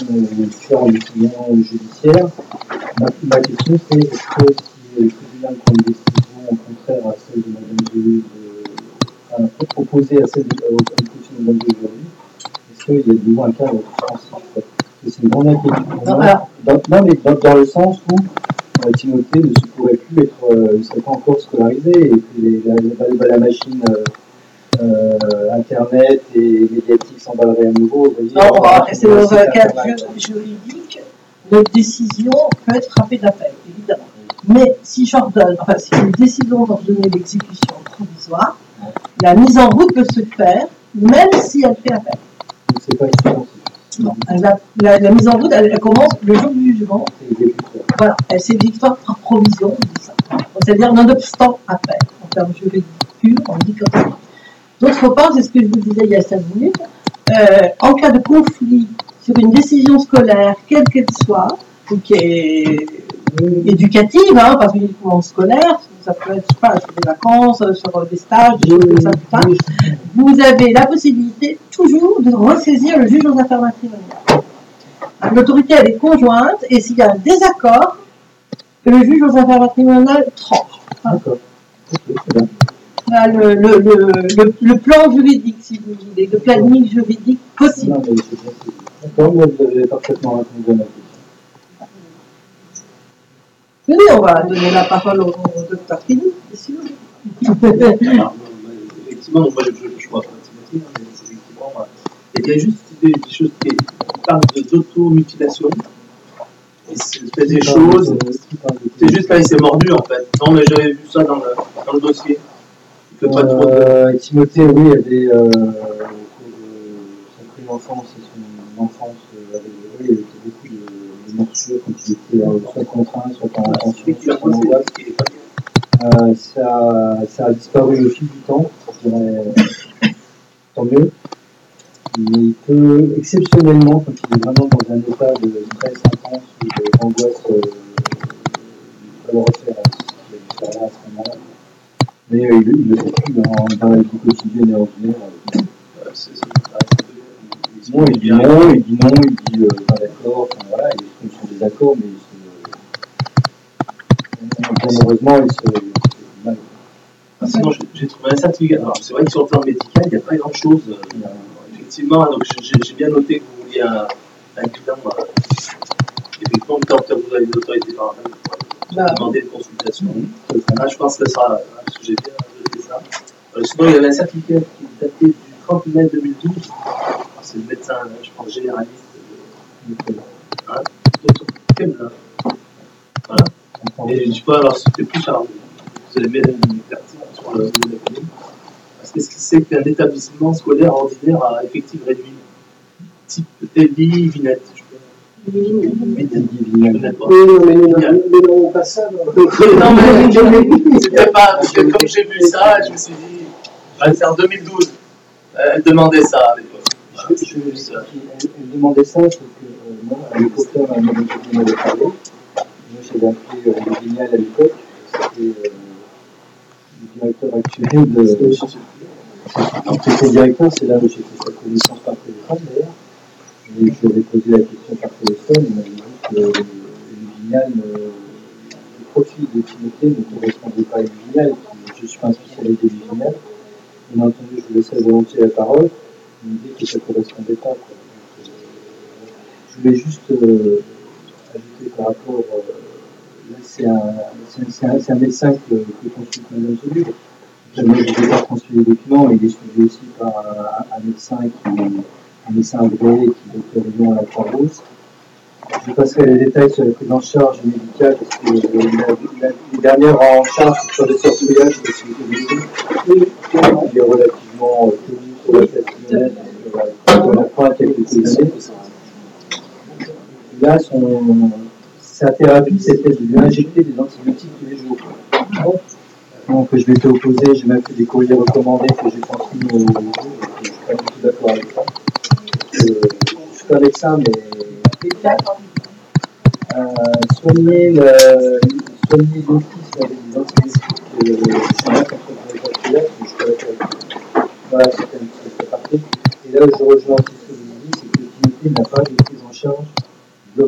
euh, différentes décisions judiciaires. Ma, ma question c'est est-ce que si le tribunal prend une décision contraire à celle de Madame Joly, enfin, opposée à celle de la position de Madame Joly, est-ce qu'il y a de nouveau un cadre suspensive? C'est une grande inquiétude. Dans, non, mais dans, dans le sens où euh, Timothée ne se pourrait plus être, euh, ne serait pas encore scolarisé, et puis les, la, la, la machine euh, euh, Internet et médiatique s'emballerait à nouveau. Vous voyez, non, on va rester dans un cadre juridique. La décision peut être frappée d'appel, évidemment. Mais si j'ordonne, enfin, si une décision d'ordonner l'exécution provisoire, la mise en route peut se faire, même si elle fait appel. Donc c'est pas suspensible. Non, la, la, la mise en route, elle, elle commence le jour du jugement. Voilà, c'est victoire par provision, c'est-à-dire nonobstant appel. En termes juridiques purs, on dit comme ça. D'autre part, c'est ce que je vous disais il y a cinq minutes, euh, en cas de conflit sur une décision scolaire, quelle qu'elle soit, ou qui est éducative, hein, pas uniquement scolaire, ça peut être, je sais pas, sur des vacances, sur des stages, des choses comme ça, tout ça, vous avez la possibilité toujours de ressaisir le juge aux affaires matrimoniales. L'autorité, elle est conjointe, et s'il y a un désaccord, le juge aux affaires matrimoniales tranche. Hein. D'accord. Là, le, le, le, le, le plan juridique, si vous voulez, le planning juridique possible. Non, mais c'est d'accord, mais vous avez parfaitement répondu à ma question. Oui, on va donner la parole au, au docteur Philippe, bien sûr. Alors, effectivement, moi, je ne vois pas Timothée, mais effectivement, il y a juste des, des choses qui parlent d'automutilation. Il se fait des choses, c'est juste quand il s'est mordu en fait. Non, mais j'avais vu ça dans le, dans le dossier. Il fait pas trop de. Euh, Timothée, oui, avait euh, sa prime enfance et son enfance, euh, avait, oui, il avait beaucoup de, de morsures quand il était euh, soit contraint, soit en attention, soit en angoisse. Euh, ça, ça a disparu au fil du temps, je dirais, tant mieux. Mais il peut, exceptionnellement, quand il est vraiment dans un état de stress intense ou d'angoisse, euh, il peut le refaire, il peut le faire là à ce moment-là. Mais euh, il ne le fait plus dans, dans la vie quotidienne et ordinaire. Euh, c'est, c'est, c'est, non, il dit non, il dit non, il dit euh, pas d'accord, enfin, voilà, ils sont des accords, mais malheureusement, il se fait mal. Ah, sinon, j'ai, j'ai trouvé un certificat. Alors, c'est vrai que sur le plan médical, il n'y a pas grand-chose. Euh, effectivement, donc j'ai, j'ai bien noté que vous vouliez un, un bilan. Euh, effectivement, quand vous avez des autorités parentales, vous bah, demander une consultation. Mmh. Là, je pense que ça sera un sujet bien de ça. Euh, sinon, il y avait un certificat qui datait du trente mai deux mille douze. C'est le médecin, je pense, généraliste de hein, Kemla. Voilà. Et je sais pas, alors c'était plus alors, vous avez mis une expertise sur le niveau de la commune. Qu'est-ce que c'est qu'un établissement scolaire ordinaire à effectif réduit? Type Telly, Vinette, je peux. Vinette, Vinette. Oui, mais non, pas ça. Non, mais c'était pas, parce que comme j'ai vu ça, je me suis dit, c'est en deux mille douze. Elle demandait ça à l'époque. Je, je, je, elle demandait ça, c'est que euh, moi, à l'époque, ma mère m'avait parlé. Moi, j'avais appelé euh, le Vignal à l'époque. C'était euh, le directeur actuel de. Quand j'étais directeur, c'est là où j'ai fait sa connaissance par téléphone d'ailleurs. Et je lui avais posé la question par téléphone. Il m'avait dit que le, le Vignal, le profil de Timothée ne correspondait pas à Vignal. Je ne suis pas un spécialiste du Vignal. Bien entendu, je vous laisserai volontiers la parole. Il me dit que ça ne correspondait pas. Donc, euh, je voulais juste euh, ajouter par rapport. Euh, là, c'est un, c'est, c'est, un, c'est un médecin que, que consulte Madame Joly. Moi, je ne vais pas transmettre les documents. Il est suivi aussi par un, un médecin qui un médecin agréé qui est docteur Lyon à la Croix-Rousse. Je passerai les détails sur la prise en charge médicale parce que euh, la, la, les dernières en charge sur les sortilèges, je suis oui, il est relativement connu pour la personnelle, sur la fin il y a quelques années. Là, son, sa thérapie, c'était de lui injecter des antibiotiques tous les jours. Donc, je m'étais opposé, j'ai même fait des courriers recommandés que j'ai transmis au groupe, je ne suis pas du tout d'accord avec ça. Euh, je ne suis pas médecin, mais euh, soigner, le, soigner l'autisme avec des antibiotiques, euh, je suis là contre les antibiotiques, je suis pas d'accord avec ça. Voilà, c'était un petit peu parfait. Et là où je rejoins aussi ce que vous dites, c'est que Timothée n'a pas de prise en charge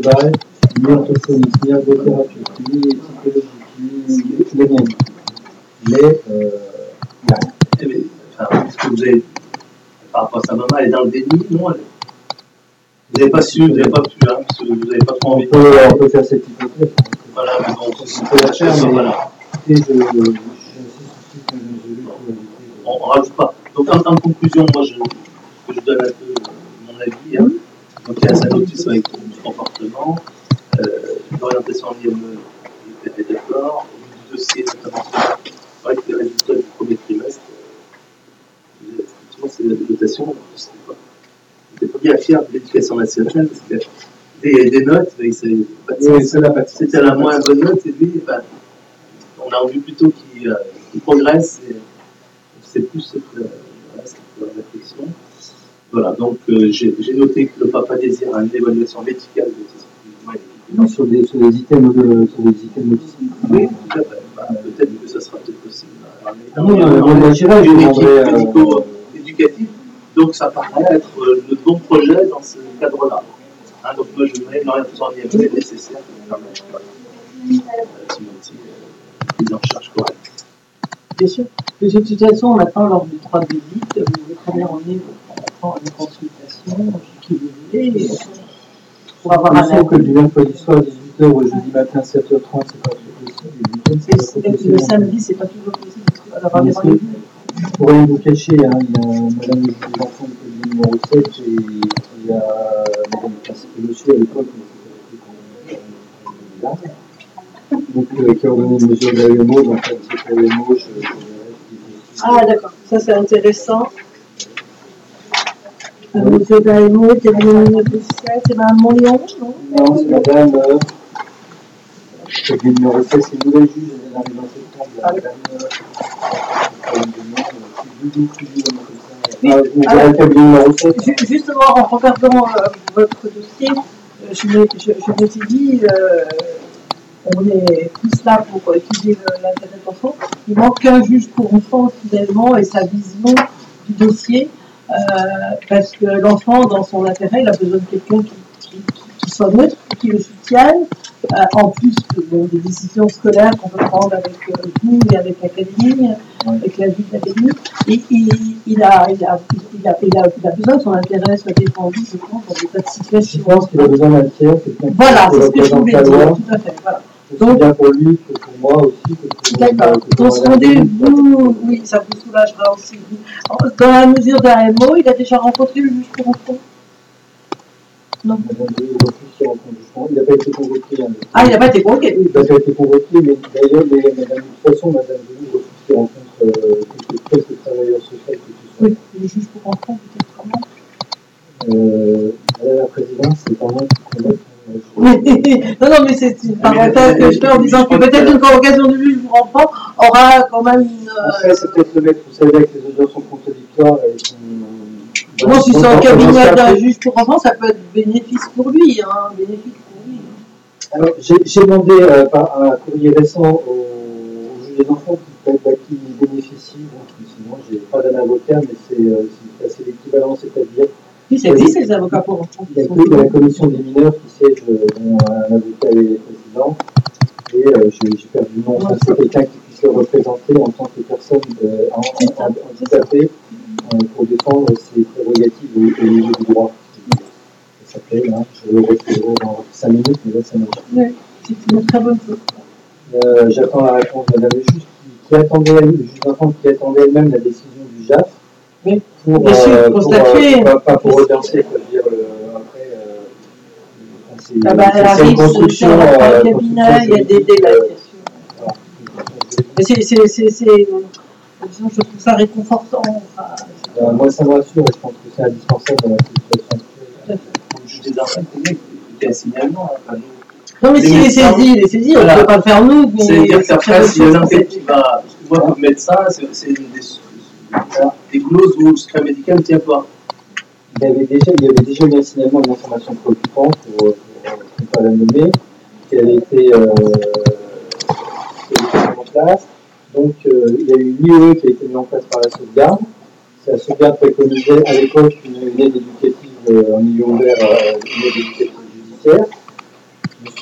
Sauvaret, ni orthophoniste, ni ergothérapie, ni psychologie, ni rien du tout. Mais, euh, il n'y a rien. Enfin, est-ce que vous avez, par rapport à sa maman, elle est dans le déni? Non, elle... Vous n'avez pas su, vous n'avez pas pu, hein, parce que vous n'avez pas trop envie de... On peut, on peut faire cette hypothèse. Voilà, mais bon, c'est la chair, mais voilà. Et je, je, je, je, on ne rajoute pas. Donc, en, en conclusion, moi, je, je donne un peu mon avis. Hein. Donc, il y a un autisme avec trouble du comportement, euh, l'orientation en I M E, je suis d'accord. Du dossier, notamment, c'est vrai que les résultats du premier trimestre, euh, effectivement, c'est la dotation, je n'étais pas, pas bien fier de l'éducation nationale, parce que des, des notes, mais c'était la moins bonne note, et lui, ben, on a envie plutôt qu'il euh, qu progresse, et c'est plus cette, euh, voilà, cette réflexion. Voilà, donc euh, j'ai noté que le papa désire une évaluation médicale de ces non, sur des, sur des items de sur des items d'autisme. Oui, tout à fait. Bah, peut-être que ça sera peut-être possible. Ah oui, on a géré une équipe médico-éducative, donc ça paraît être le bon projet dans ce cadre-là. Hein, donc moi je mets l'orientation en I M E nécessaire pour permettre une prise en charge correcte. Bien sûr. De toute façon, maintenant, lors du trois visites, vous pouvez très bien emmener votre enfant à une consultation, qui vous voulez, pour avoir un avis. Que du mercredi soir à dix-huit heures ou jeudi matin à sept heures trente, c'est pas possible. Le samedi, c'est pas toujours possible d'avoir des rendez-vous. Pour rien vous cacher, hein, il y a Madame le juge d'enfant de cabinet numéro sept et il y a Madame le principal monsieur à l'époque, mais c'était là. Donc, euh, qui a ordonné une mesure d'A E M O, donc cette A E M O, je, je, je... Ah, d'accord, ça c'est intéressant. La mesure d'A E M O, qui est le numéro sept, c'est Mme Montléon, non? Non, c'est Madame. Euh, le numéro sept, c'est une nouvelle juge, elle arrive en septembre. Ah, Madame. Oui, ah, vous avez le cabinet numéro sept. Justement, en regardant euh, votre dossier, euh, je m'étais dit. Euh, On est tous là pour étudier l'intérêt de l'enfant. Il manque qu'un juge pour enfants, finalement, et sa vision du dossier, euh, parce que l'enfant, dans son intérêt, il a besoin de quelqu'un qui, qui, qui soit neutre, qui le soutienne, euh, en plus bon, des décisions scolaires qu'on peut prendre avec euh, vous et avec l'académie, avec la vie de l'académie. Et il, il, a, il, a, il, a, il, a, il a besoin que son intérêt soit défendu, je pense, dans des tas de situations. Je pense qu'il a besoin d'un tiers. Voilà, c'est ce que je voulais dire, tout à fait. Voilà. Donc, bien pour lui que pour moi aussi. D'accord. Dans ce rendez-vous, oui, ça vous soulagera aussi. Dans la mesure d'A M O, il a déjà rencontré le juge pour enfants? Non. Il n'a pas été convoqué. Hein. Ah, il n'a pas été convoqué, oui. Il n'a pas été convoqué, mais d'ailleurs, de toute façon, Madame Denis refuse qu'il rencontre euh, quelques, quelques travailleurs sociaux que ce soit. Oui, le juge pour enfants, peut-être comment euh, Madame la Présidente, c'est pas moi qui convoque. Non, non, mais c'est une parenthèse que je fais en disant que peut-être une convocation du juge pour enfants aura quand même une. Après, c'est peut-être le mettre, vous savez, avec les audiences sont contradictoires et sont. Bon, si c'est un cabinet d'un juge pour enfants, ça peut être bénéfice pour lui, hein, bénéfique pour lui. Alors, j'ai demandé euh, par un courrier récent au, au juge des enfants qui, bah, qui bénéficie, donc sinon j'ai pas d'un avocat, mais c'est euh, l'équivalent, c'est-à-dire. Oui, ça existe les avocats pour enfants. Il y a que la commission des mineurs qui siège, euh, dont un avocat est président, et euh, j'ai perdu le nom, enfin, c'est quelqu'un qui puisse le représenter en tant que personne euh, handicapée euh, pour défendre ses prérogatives au, au niveau du droit. Ça s'appelle, hein, je le retrouverai dans cinq minutes, mais là ça marche. Oui, c'est une très bonne chose. Euh, J'attends la réponse de Madame le juge qui, qui attendait, le juge d'enfant qui attendait elle-même la décision du J A F. Oui, pour, bien sûr, euh, pour pour statuer. Euh, pas, pas pour relancer, quoi, dire, euh, après, euh, c'est ah bah, une arrive, construction. Sur le euh, cabinet, il y a des débats, bien sûr. Voilà. Mais c'est, c'est, c'est, c'est, disons, je trouve ça réconfortant. Enfin, euh, moi, ça me rassure et je pense que c'est indispensable dans la situation. Le juge des enfants, il y a un signalement. Enfin, non, mais s'il est saisi, il est saisi, on ne peut pas le faire nous. C'est-à-dire qu'après, s'il y a une enquête qui va. Parce que moi, comme médecin, c'est une des. Des clauses où le secret médical ne tient pas. Il y avait déjà, il y avait déjà eu un signalement d'une information préoccupante, pour ne pas la nommer, qui avait été, euh, qui avait été mise en place. Donc, euh, il y a eu l'I E E qui a été mis en place par la sauvegarde. C'est la sauvegarde préconisait à l'époque une, une aide éducative euh, en milieu ouvert, euh, une aide éducative judiciaire.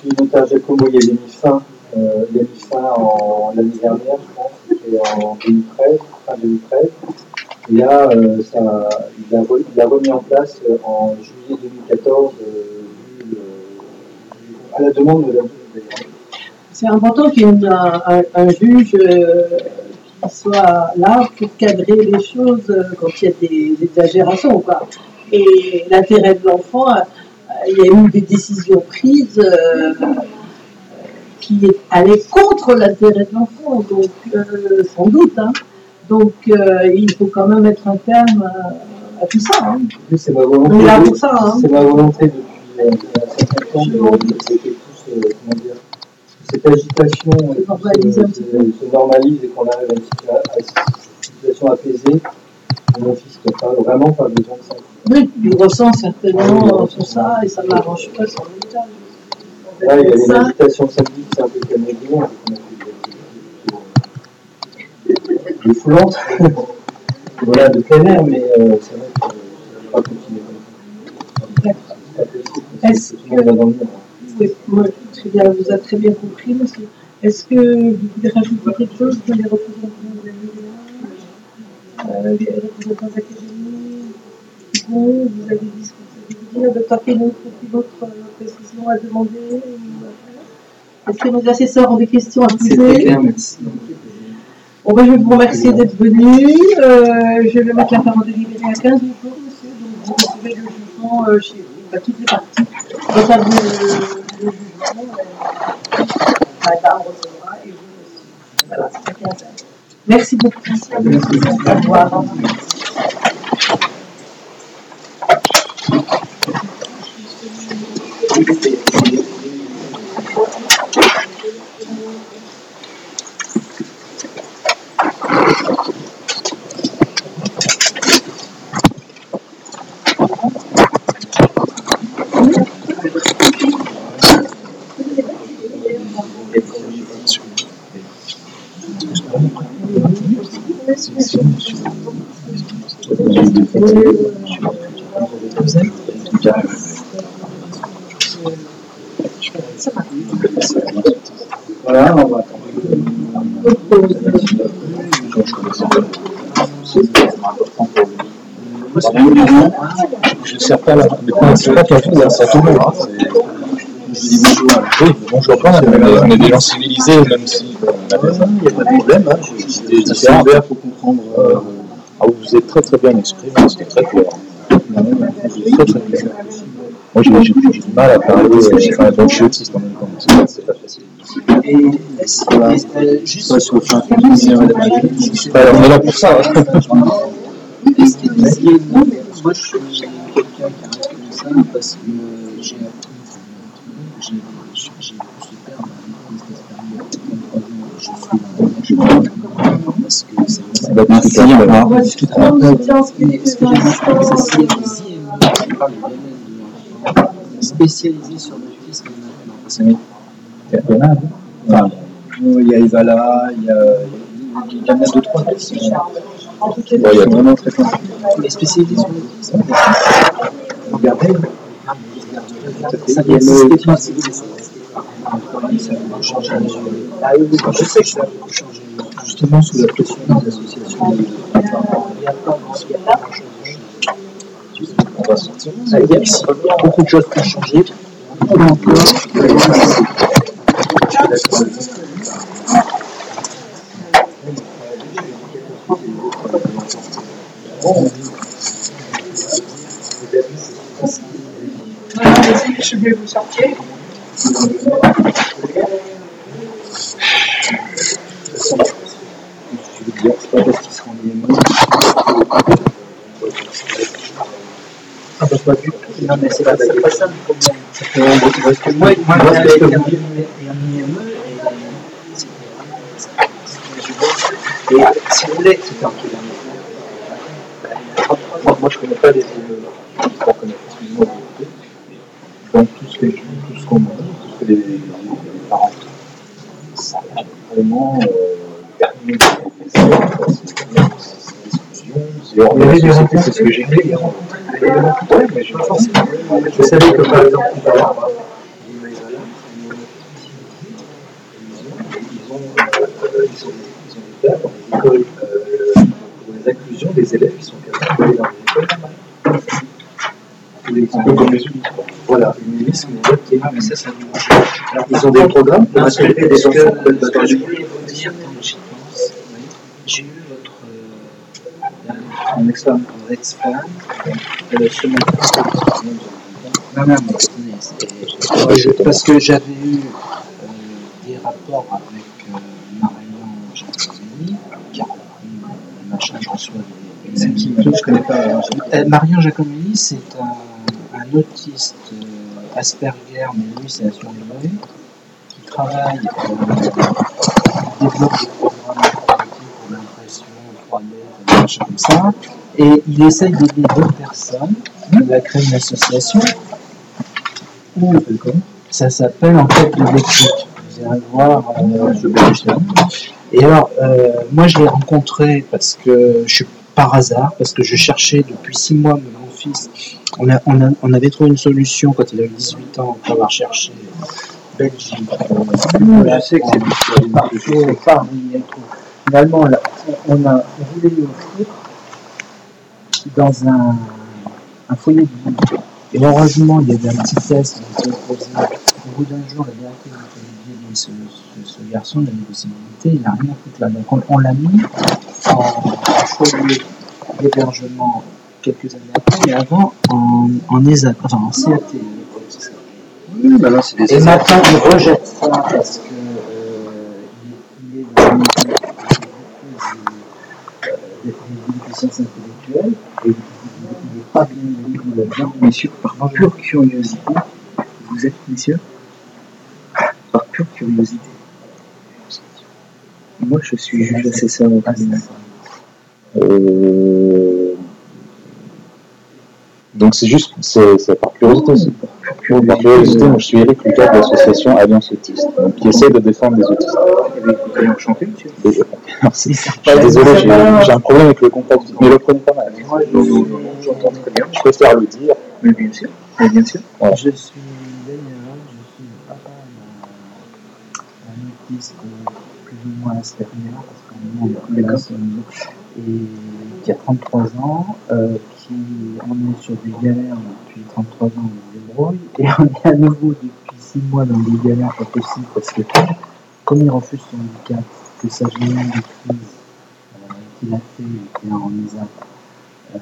depuis notaire Giacomo, il y a mis fin, euh, il a mis fin en l'année dernière, je pense, c'était en deux mille treize, fin deux mille treize. Et là, euh, ça, il, a re, il a remis en place euh, en juillet deux mille quatorze, euh, du, euh, à la demande de la d'ailleurs. C'est important qu'il y ait un, un, un juge euh, qui soit là pour cadrer les choses euh, quand il y a des exagérations, quoi. Et l'intérêt de l'enfant, euh, il y a eu des décisions prises euh, qui allaient contre l'intérêt de l'enfant, donc euh, sans doute. Hein. Donc euh, il faut quand même mettre un terme à, à tout ça. Hein. C'est ma volonté. On est là pour ça. Hein. C'est ma volonté depuis euh, un certain temps de, de, de, de tous, euh, comment dire, cette agitation se normalise, se, se normalise et qu'on arrive à une, situa à une situation apaisée. Mon fils n'a pas vraiment pas besoin de ça. Oui, il ressent certainement tout ça et ça ne m'arrange pas sans doute. Là, il y a une agitation samedi qui s'est un peu calmée dimanche. Des foulantes, voilà, de plein air, mais euh, c'est vrai que je ne vais pas continuer comme ça. C'est pas possible, parce que tout le monde va dormir. Oui, moi, très bien, vous avez très bien compris, monsieur. Est-ce que vous voulez rajouter quelque chose pour les représentants de la euh, les représentants d'académie? Bon, vous avez dit ce que vous avez dit, docteur Pénaud, d'autres précisions à demander? Est-ce que nos assesseurs ont des questions à poser? C'est très clair, merci. Bon, ben, je vais vous remercier d'être venu. Euh, je vais mettre la parole de libérer à quinze jours, monsieur. Donc, vous recevez le jugement euh, chez vous, bah, toutes les parties. Donc, ça, le, le jugement, euh, madame recevra et vous aussi. Voilà, c'est très bien. Merci beaucoup. Merci à vous. Au revoir. Voilà, on va attendre. Je ne sers pas là, mais c'est pas qu'à tout, c'est à tout le monde. Hein. Je dis bonjour. Oui, bonjour quand même. On est des gens civilisés, même si on a des il n'y a pas de problème. Hein. J'étais assez ouvert pour comprendre. Euh, ah, vous êtes très très bien exprimé, c'était très clair. Très très clair. Moi j'ai du mal à parler, enfin, donc je suis autiste en même temps, c'est pas facile. Et est-ce que juste sur le plan on est là pour ça. Est-ce que vous disiez non, mais moi je suis quelqu'un qui a répondu ça parce que j'ai appris, j'ai j'ai super je suis parce que c'est merci, au revoir. on discutera après. Mais ce que j'ai dit, c'est aussi je parle de spécialisé sur l'autisme et il y en a, enfin, il y a Evala, il y a il y en a deux trois qui sont ouais, il y a vraiment très fort. Les spécialisés sur l'autisme, regardez, ça n'existait pas. Ça a beaucoup changé. Je sais que ça a beaucoup changé. Justement sous la pression des associations. Il y a pas grand-chose. on va sortir. Ça veut dire qu'il y a beaucoup de choses qui ont changé. On a encore. Je vais vous sortir. Je veux dire, c'est pas parce qu'ils seront liés. Ah bah pas du tout. Non mais c'est pas, pas ça le problème. Parce que moi, moi j'avais un I M E et c'était vraiment et si vous voulez, c'était un truc. Moi, moi je connais pas les I M E, je ne pas connaître, excusez-moi. Donc tout ce, que, tout ce qu'on m'a dit, tout ce que les, les parents, ça a vraiment permis de c'est ce que j'ai fait. Je savais que par exemple, vont, euh, ils, ont, ils ont des cas dans les écoles euh, pour les inclusions des élèves qui sont capables d'aller dans les écoles normales. Un peu comme les unis. Voilà, une liste qui est ah, mais ça, ça nous... Alors, ils ont des programmes pour intégrer des enfants de Ce que je voulais vous dire quand j'y pense, oui, j'ai eu votre euh, mon ex-femme, mon ex-femme euh, ce matin. Non, non, mais attendez, c'est parce que j'avais eu euh, des rapports avec euh, Marion Giacomini, car euh, machin, je reçois des, des amis, je ne connais pas. Euh, Marion Giacomini, c'est un, un autiste euh, Asperger, mais lui c'est un survivant, qui travaille, euh, qui développe des programmes informatiques pour l'impression trois D, des machins comme ça, et il essaye d'aider d'autres personnes. Il a créé une association où ça s'appelle en fait le Déclic. Vous allez voir euh, je vais et alors euh, moi je l'ai rencontré parce que je suis par hasard, parce que je cherchais depuis six mois mon fils. On, a, on, a, on avait trouvé une solution quand il avait dix-huit ans pour avoir cherché Belgique. Euh, je sais que c'est parfait, Paris. Finalement, là, on, a, on voulait lui offrir dans un, un foyer de vie. Et heureusement, il y avait un petit test qui était posé. Au bout d'un jour, la directrice de dit ce, ce, ce garçon, il a une possibilité, il n'a rien à foutre là. Donc on, on l'a mis en, en foyer d'hébergement quelques années après, mais avant en, en E S A, enfin en C A T. Oui, bah là, c'est des et maintenant, il rejette ça parce que euh, il, il est dans une des déficiences intellectuelles et il n'est pas bien du là-dedans. Messieurs, par pure curiosité, vous êtes, messieurs, par pure curiosité. Moi, je suis juge assesseur au tribunal. Euh... Donc c'est juste, c'est, c'est par curiosité. C'est par curiosité. Par curiosité, moi je suis Eric Lucas de l'association Alliance Autiste, donc, qui essaie de défendre les autistes. Vous allez enchanter, monsieur. Et, alors, c'est, je suis désolé, j'ai, j'ai un problème avec le contact, mais le prenez pas mal. Moi, je, je, j'entends très bien. Je préfère le dire. Mais bien sûr, mais bien sûr. Voilà. Je suis Daniel, je suis le papa d'un autiste plus ou moins Asperger, parce qu'on est là, et qui a trente-trois ans, euh, qui on est sur des galères depuis trente-trois ans, on se débrouille, et on est à nouveau depuis six mois dans des galères pas possibles, parce que comme il refuse son handicap, que ça génère des crises euh, qu'il a fait, qui est en I S A, euh,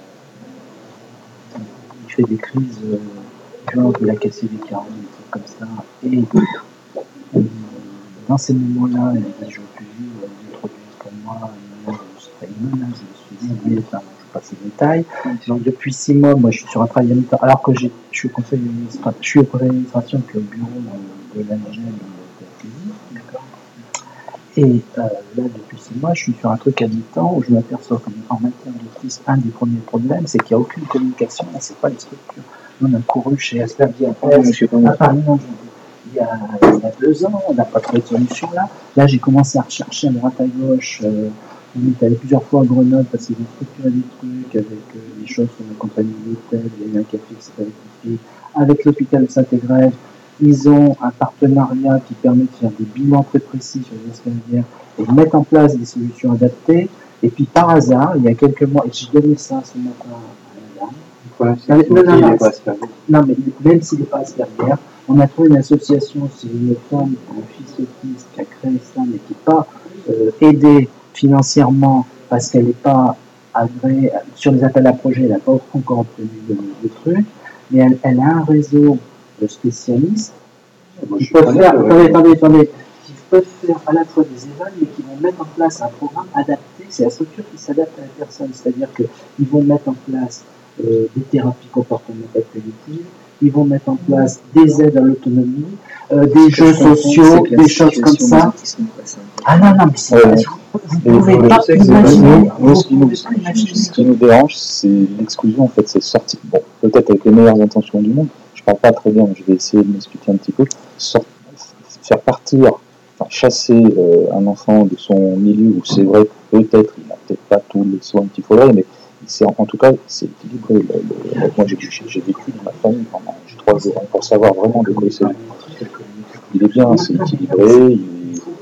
il fait des crises, euh, genre il a cassé des carreaux, des trucs comme ça, et euh, dans ces moments-là, il a dit je veux plus vivre, il introduit comme moi, une menace, je me suis dit, enfin, je passe les détails. Donc depuis six mois, moi je suis sur un travail à mi-temps, alors que j'ai, je suis au conseil d'administration, je suis au conseil d'administration que le bureau de l'A N G E L de la d'accord. Et euh, là, depuis six mois, je suis sur un truc à mi-temps où je m'aperçois qu'en matière d'autisme, un des premiers problèmes, c'est qu'il n'y a aucune communication, c'est pas les structures. Nous, on a couru chez Asperger à Paris, à Paris, non, il y, a, il y a deux ans, on n'a pas trouvé de solution là. Là, j'ai commencé à rechercher à droite à gauche. Euh, on est allé plusieurs fois à Grenoble parce qu'ils ont structuré des trucs avec euh, des choses comme la compagnie d'hôtel, il y a eu un café qui s'appelle Fifi, avec l'hôpital de Saint-Égrève. Ils ont un partenariat qui permet de faire des bilans très précis sur les Asperger et de mettre en place des solutions adaptées. Et puis par hasard, il y a quelques mois, et j'ai donné ça ce matin à la dame. Voilà, non, mais, non, non, non, non, non, mais même s'il n'est pas Asperger, on a trouvé une association, c'est une femme, un fils autiste qui a créé ça, mais qui n'est pas euh, aidée financièrement parce qu'elle n'est pas agréée sur les appels à projets, elle n'a pas encore obtenu de, de trucs, mais elle, elle a un réseau de spécialistes qui peuvent faire, attendez, attendez, attendez, qui peuvent faire à la fois des évals, mais qui vont mettre en place un programme adapté. C'est la structure qui s'adapte à la personne, c'est-à-dire qu'ils vont mettre en place euh, des thérapies comportementales cognitives, ils vont mettre en place des aides à l'autonomie, euh, des jeux sociaux, des choses comme ça. Ah non, non, mais c'est ouais. Vous ne pouvez pas imaginer. Nous, ce qui nous, ce qui nous dérange, c'est l'exclusion, en fait, c'est sortir. Bon, peut-être avec les meilleures intentions du monde, je ne parle pas très bien, mais je vais essayer de m'expliquer un petit peu. Sort, faire partir, enfin, chasser euh, un enfant de son milieu où c'est vrai que peut-être il n'a peut-être pas tous les soins qu'il faudrait, mais c'est, en tout cas, c'est équilibré. Le, le, le, moi, j'ai, j'ai vécu dans ma famille pendant trois jours pour savoir vraiment de quoi il s'agit. Il est bien, c'est équilibré, il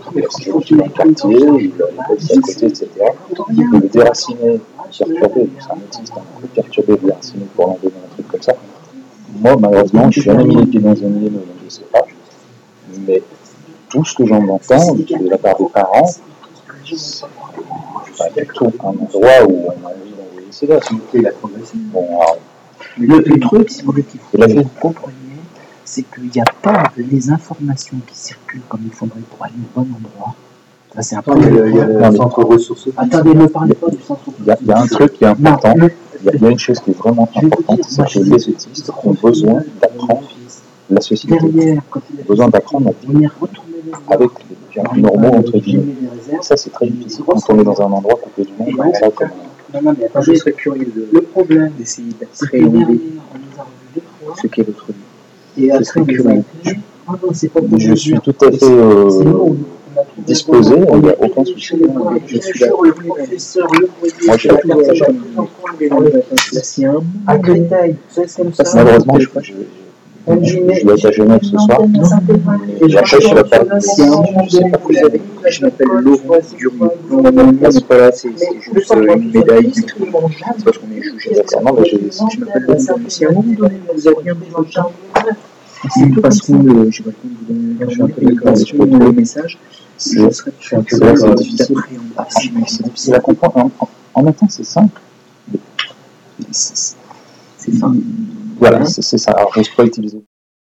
je suis dans le quartier, il habite à côté, et cetera. Il peut le déraciner, perturber, c'est un autiste, hein, le perturber, le déraciner pour l'enlever dans un truc comme ça. Moi, malheureusement, je suis jamais mis les pieds dans un milieu, donc je ne sais pas. Mais tout ce que j'en entends de la part des parents, c'est pas du tout un endroit où on a envie d'envoyer ses gosses. Bon, alors, le, le truc, si vous le compreniez, c'est qu'il n'y a pas les informations qui circulent comme il faudrait pour aller au bon endroit. Ça, c'est un peu. Il y a le centre ressources. Attendez, ne parlez pas du centre ressources. Il y, a, il y a un truc qui est important. Non, il, y a, il y a une chose qui est vraiment importante, c'est que les autistes ont besoin d'apprendre la société. Derrière, quand ils ont besoin d'apprendre à vivre avec les gens normaux, entre guillemets. Ça, c'est très difficile quand on est dans un endroit coupé du monde. Comme ça, comme... Non, non, mais attendez, je serais curieux de, le problème d'essayer d'appréhender ce qu'est l'autre vie. Et après, curieux. Je suis tout à fait euh, disposé, il n'y a aucun souci. Je suis là. Moi, je suis là. À Créteil, c'est comme ça. Malheureusement, je je je vais être à Genève ce soir. Et après, je ne vais pas. Je m'appelle Laurent Durieux. Non, c'est pas là, c'est juste une médaille du tout. C'est parce qu'on est jugé. Non, mais je m'appelle Laurent Durieux. Si à un moment donné, vous aviez un besoin de temps, c'est parce que je vais vous donner un peu de message. Je serais c'est difficile à comprendre. En même temps, c'est simple. C'est simple. Voilà, c'est ça. Alors, je ne peux pas utiliser.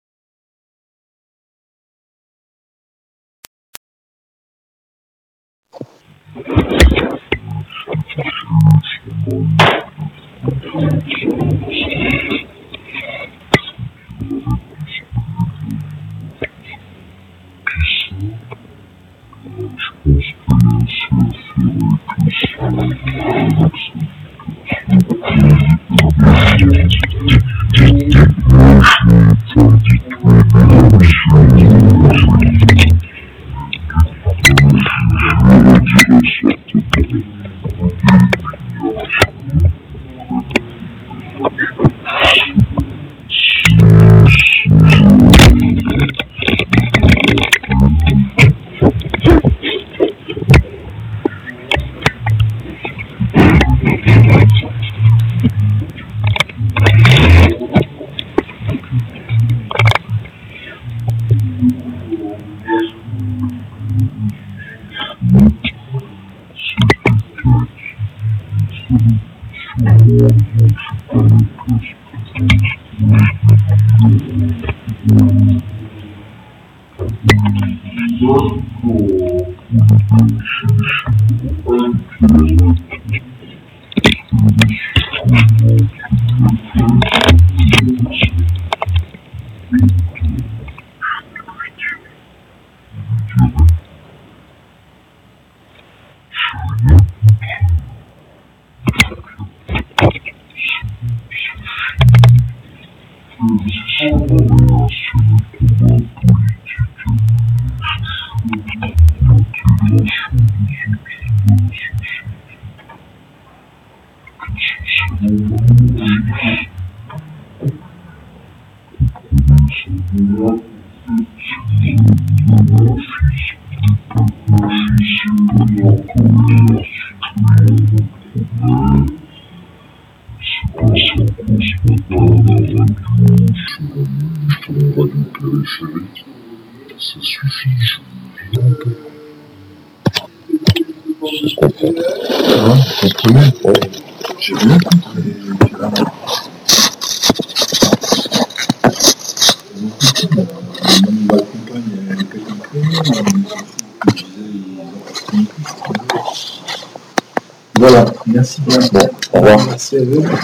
Voilà, merci bien. Bon, au revoir. Merci à vous.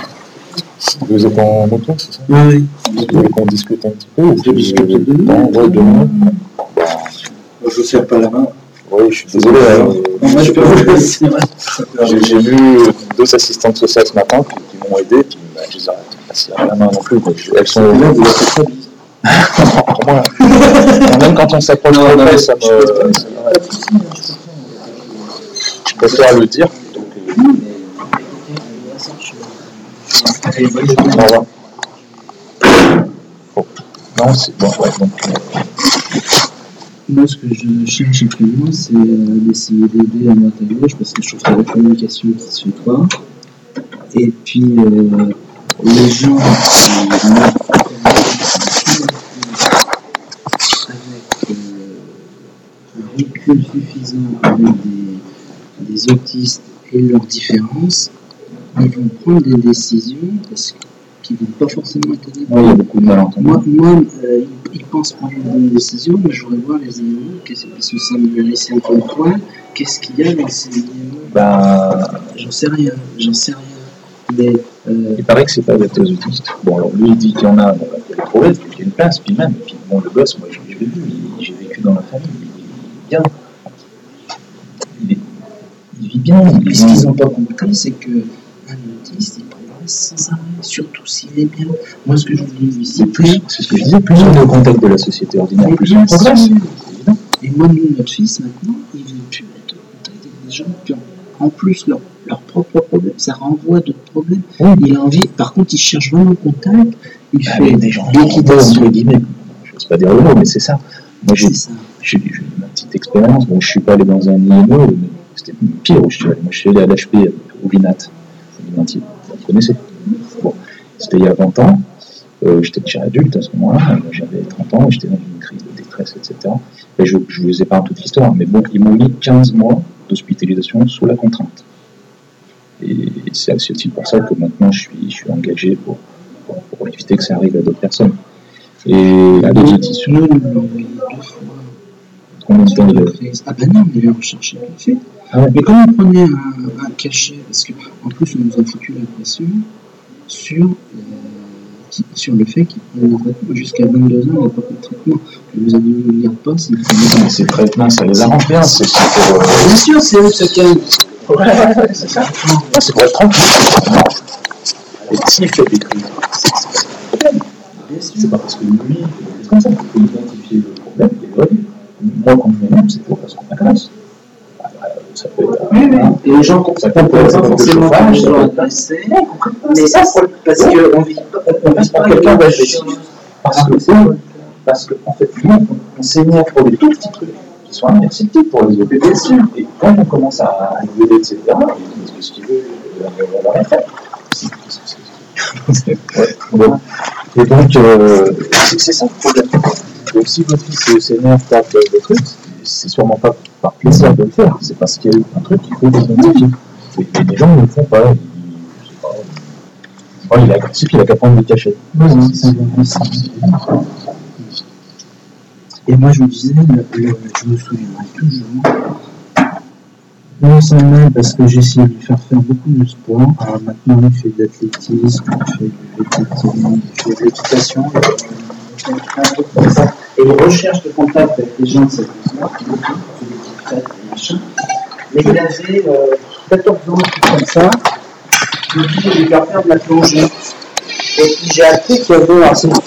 Vous êtes en moto, c'est ça? Oui. Vous voulez qu'on discute un petit peu? Je discute demain. Ouais, demain. Je ne serre pas la main. Oui, je suis désolé. Hein. Moi, je peux vous laisser. J'ai vu deux assistantes sociales ce matin qui, qui m'ont aidé, puis bah, je les ai pas serré la main non plus. Donc, elles sont là, vous êtes très bien. Pour moi, même quand on s'approche de la ça me. Ça me... Je préfère le dire. Donc, euh... Au revoir. Bon. Non, c'est bon, ouais. Donc, euh... moi, ce que je cherche actuellement, c'est euh, d'essayer d'aider à droite à gauche parce que je trouve qu'il y a la communication qui se fait pas. Et puis, euh, les gens qui avec euh, un recul suffisant avec des, des autistes et leurs différences, ils vont prendre des décisions parce qu'ils ne vont pas forcément être adaptés. Oui, il y a beaucoup de malentendus. Moi, moi euh, ils, ils pensent prendre une bonne décision, mais je voudrais voir les éléments, qu'est-ce qu'ils se sont laissés un peu de poil, qu'est-ce qu'il y a dans ces éléments. Bah, j'en sais rien, j'en sais rien. Mais, euh... il paraît que c'est pas adapté aux autistes. Bon, alors lui, il dit qu'il y en a, donc il y a des problèmes, il y a une place, puis même, puis bon, le gosse, moi, je, je l'ai vu, il, j'ai vécu dans la famille, il vit bien. Il, est, il vit bien. Il ce qu'ils n'ont pas compris, c'est que un autiste, il progresse sans arrêt, surtout s'il est bien. Moi, ce que je voulais lui dire, c'est ce que je disais, plus on est au contact de la société ordinaire, plus on progresse. Et moi, nous, notre fils, maintenant, il ne veut plus être au contact avec des gens qui ont en plus leur, leur propre problème. Ça renvoie d'autres problèmes. Oui. Il a envie, par contre, il cherche vraiment le contact. Il bah, fait des gens d'équitation, entre guillemets. Je n'ose pas dire le mot, mais c'est ça. Moi, j'ai, ça. j'ai, j'ai eu ma petite expérience. Bon, je ne suis pas allé dans un I M E, mais c'était pire où je suis allé. Moi, je suis allé à l'H P, au Vinat. Vous connaissez? Bon, c'était il y a vingt ans. Euh, j'étais déjà adulte à ce moment-là. J'avais trente ans, j'étais dans une crise de détresse, et cetera. Et je ne vous épargne toute l'histoire. Mais bon, ils m'ont mis quinze mois d'hospitalisation sous la contrainte. Et c'est aussi pour ça que maintenant je suis, je suis engagé pour, pour, pour éviter que ça arrive à d'autres personnes. Et à d'autres auditions. Nous, nous l'avons envoyé deux fois. Combien de temps il a Ah ben non, on avait recherché un café. Ah ouais. Mais quand on prenait un, un cachet, parce qu'en plus on nous a foutu la pression sur, euh, qui, sur le fait qu'il prenait le traitement. Jusqu'à vingt-deux ans, il n'y a pas de traitement. On nous a dit ne lire pas. C'est ces traitements, ça les arrange bien. C'est, c'est pour, euh... Bien sûr, c'est eux ce calme. Ouais, ouais, c'est ça. Ouais, c'est pour être tranquille. Et s'il fait des crises, c'est, c'est pas parce que lui, c'est comme ça qu'il faut identifier le problème et le résoudre. Moi, quand je m'énerve, c'est pour parce qu'on m'agresse. Ça peut être. Oui, oui. Et les gens comprennent pas forcément que je dois agresser. Mais ça, c'est parce qu'on vit pas. On passe par quelqu'un d'agressif. Parce que, parce que, en fait, nous, on s'énerve pour des tout petits trucs qui sont imperceptibles pour les autres. Et quand on commence à gueuler, et cetera, parce que ce qu'il veut, on va rien faire. Bon. Et donc, euh, c'est, c'est ça le problème. Donc, si votre fils s'énerve, tape des trucs, c'est sûrement pas par plaisir de le faire, c'est parce qu'il y a eu un truc qu'il faut identifier. Et, et les gens ne le font pas. Ils, je sais pas, oh, il est agressif, il a qu'à prendre des cachets. Oui, c'est Et moi, je me disais, le, le, je me souviendrai toujours. Non seulement parce que j'ai essayé de lui faire faire beaucoup de sport. Alors maintenant, il fait de l'athlétisme, il fait de l'athlétisme, il fait de l'équitation. Et il recherche le contact avec les gens de cette vie-là, il fait des petites fêtes et machin. Mais il avait euh, quatorze ans, comme ça. Je me dis, je vais lui faire faire de la plongée. Et puis j'ai appris qu'il y avait un c'est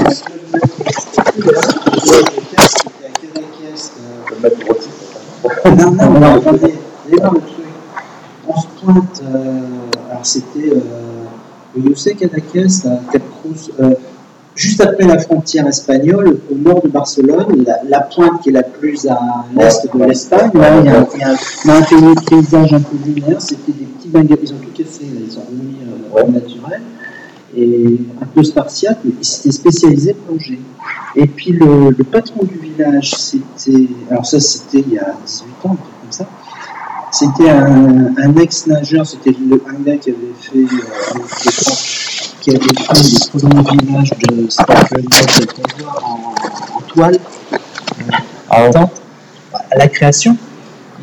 Non, non, non, attendez, là le truc. On se pointe, euh, alors c'était euh, le José Cadaqués à Cap Cruz, euh, juste après la frontière espagnole, au nord de Barcelone, la, la pointe qui est la plus à l'est de l'Espagne, là il y a, il y a, il y a un pays, paysage un peu lunaire, c'était des petits bungalows, ils ont tout cassé, là, ils ont remis euh, ouais. naturel, et un peu spartiate, mais ils s'étaient spécialisés plongée. Et puis le, le patron du village, c'était, alors ça c'était il y a dix-huit ans, un truc comme ça, c'était un, un ex-nageur, c'était le, un gars qui avait fait, euh, qui avait fait les premiers villages de Stapleton en, en toile, euh, ah, ouais. à la création.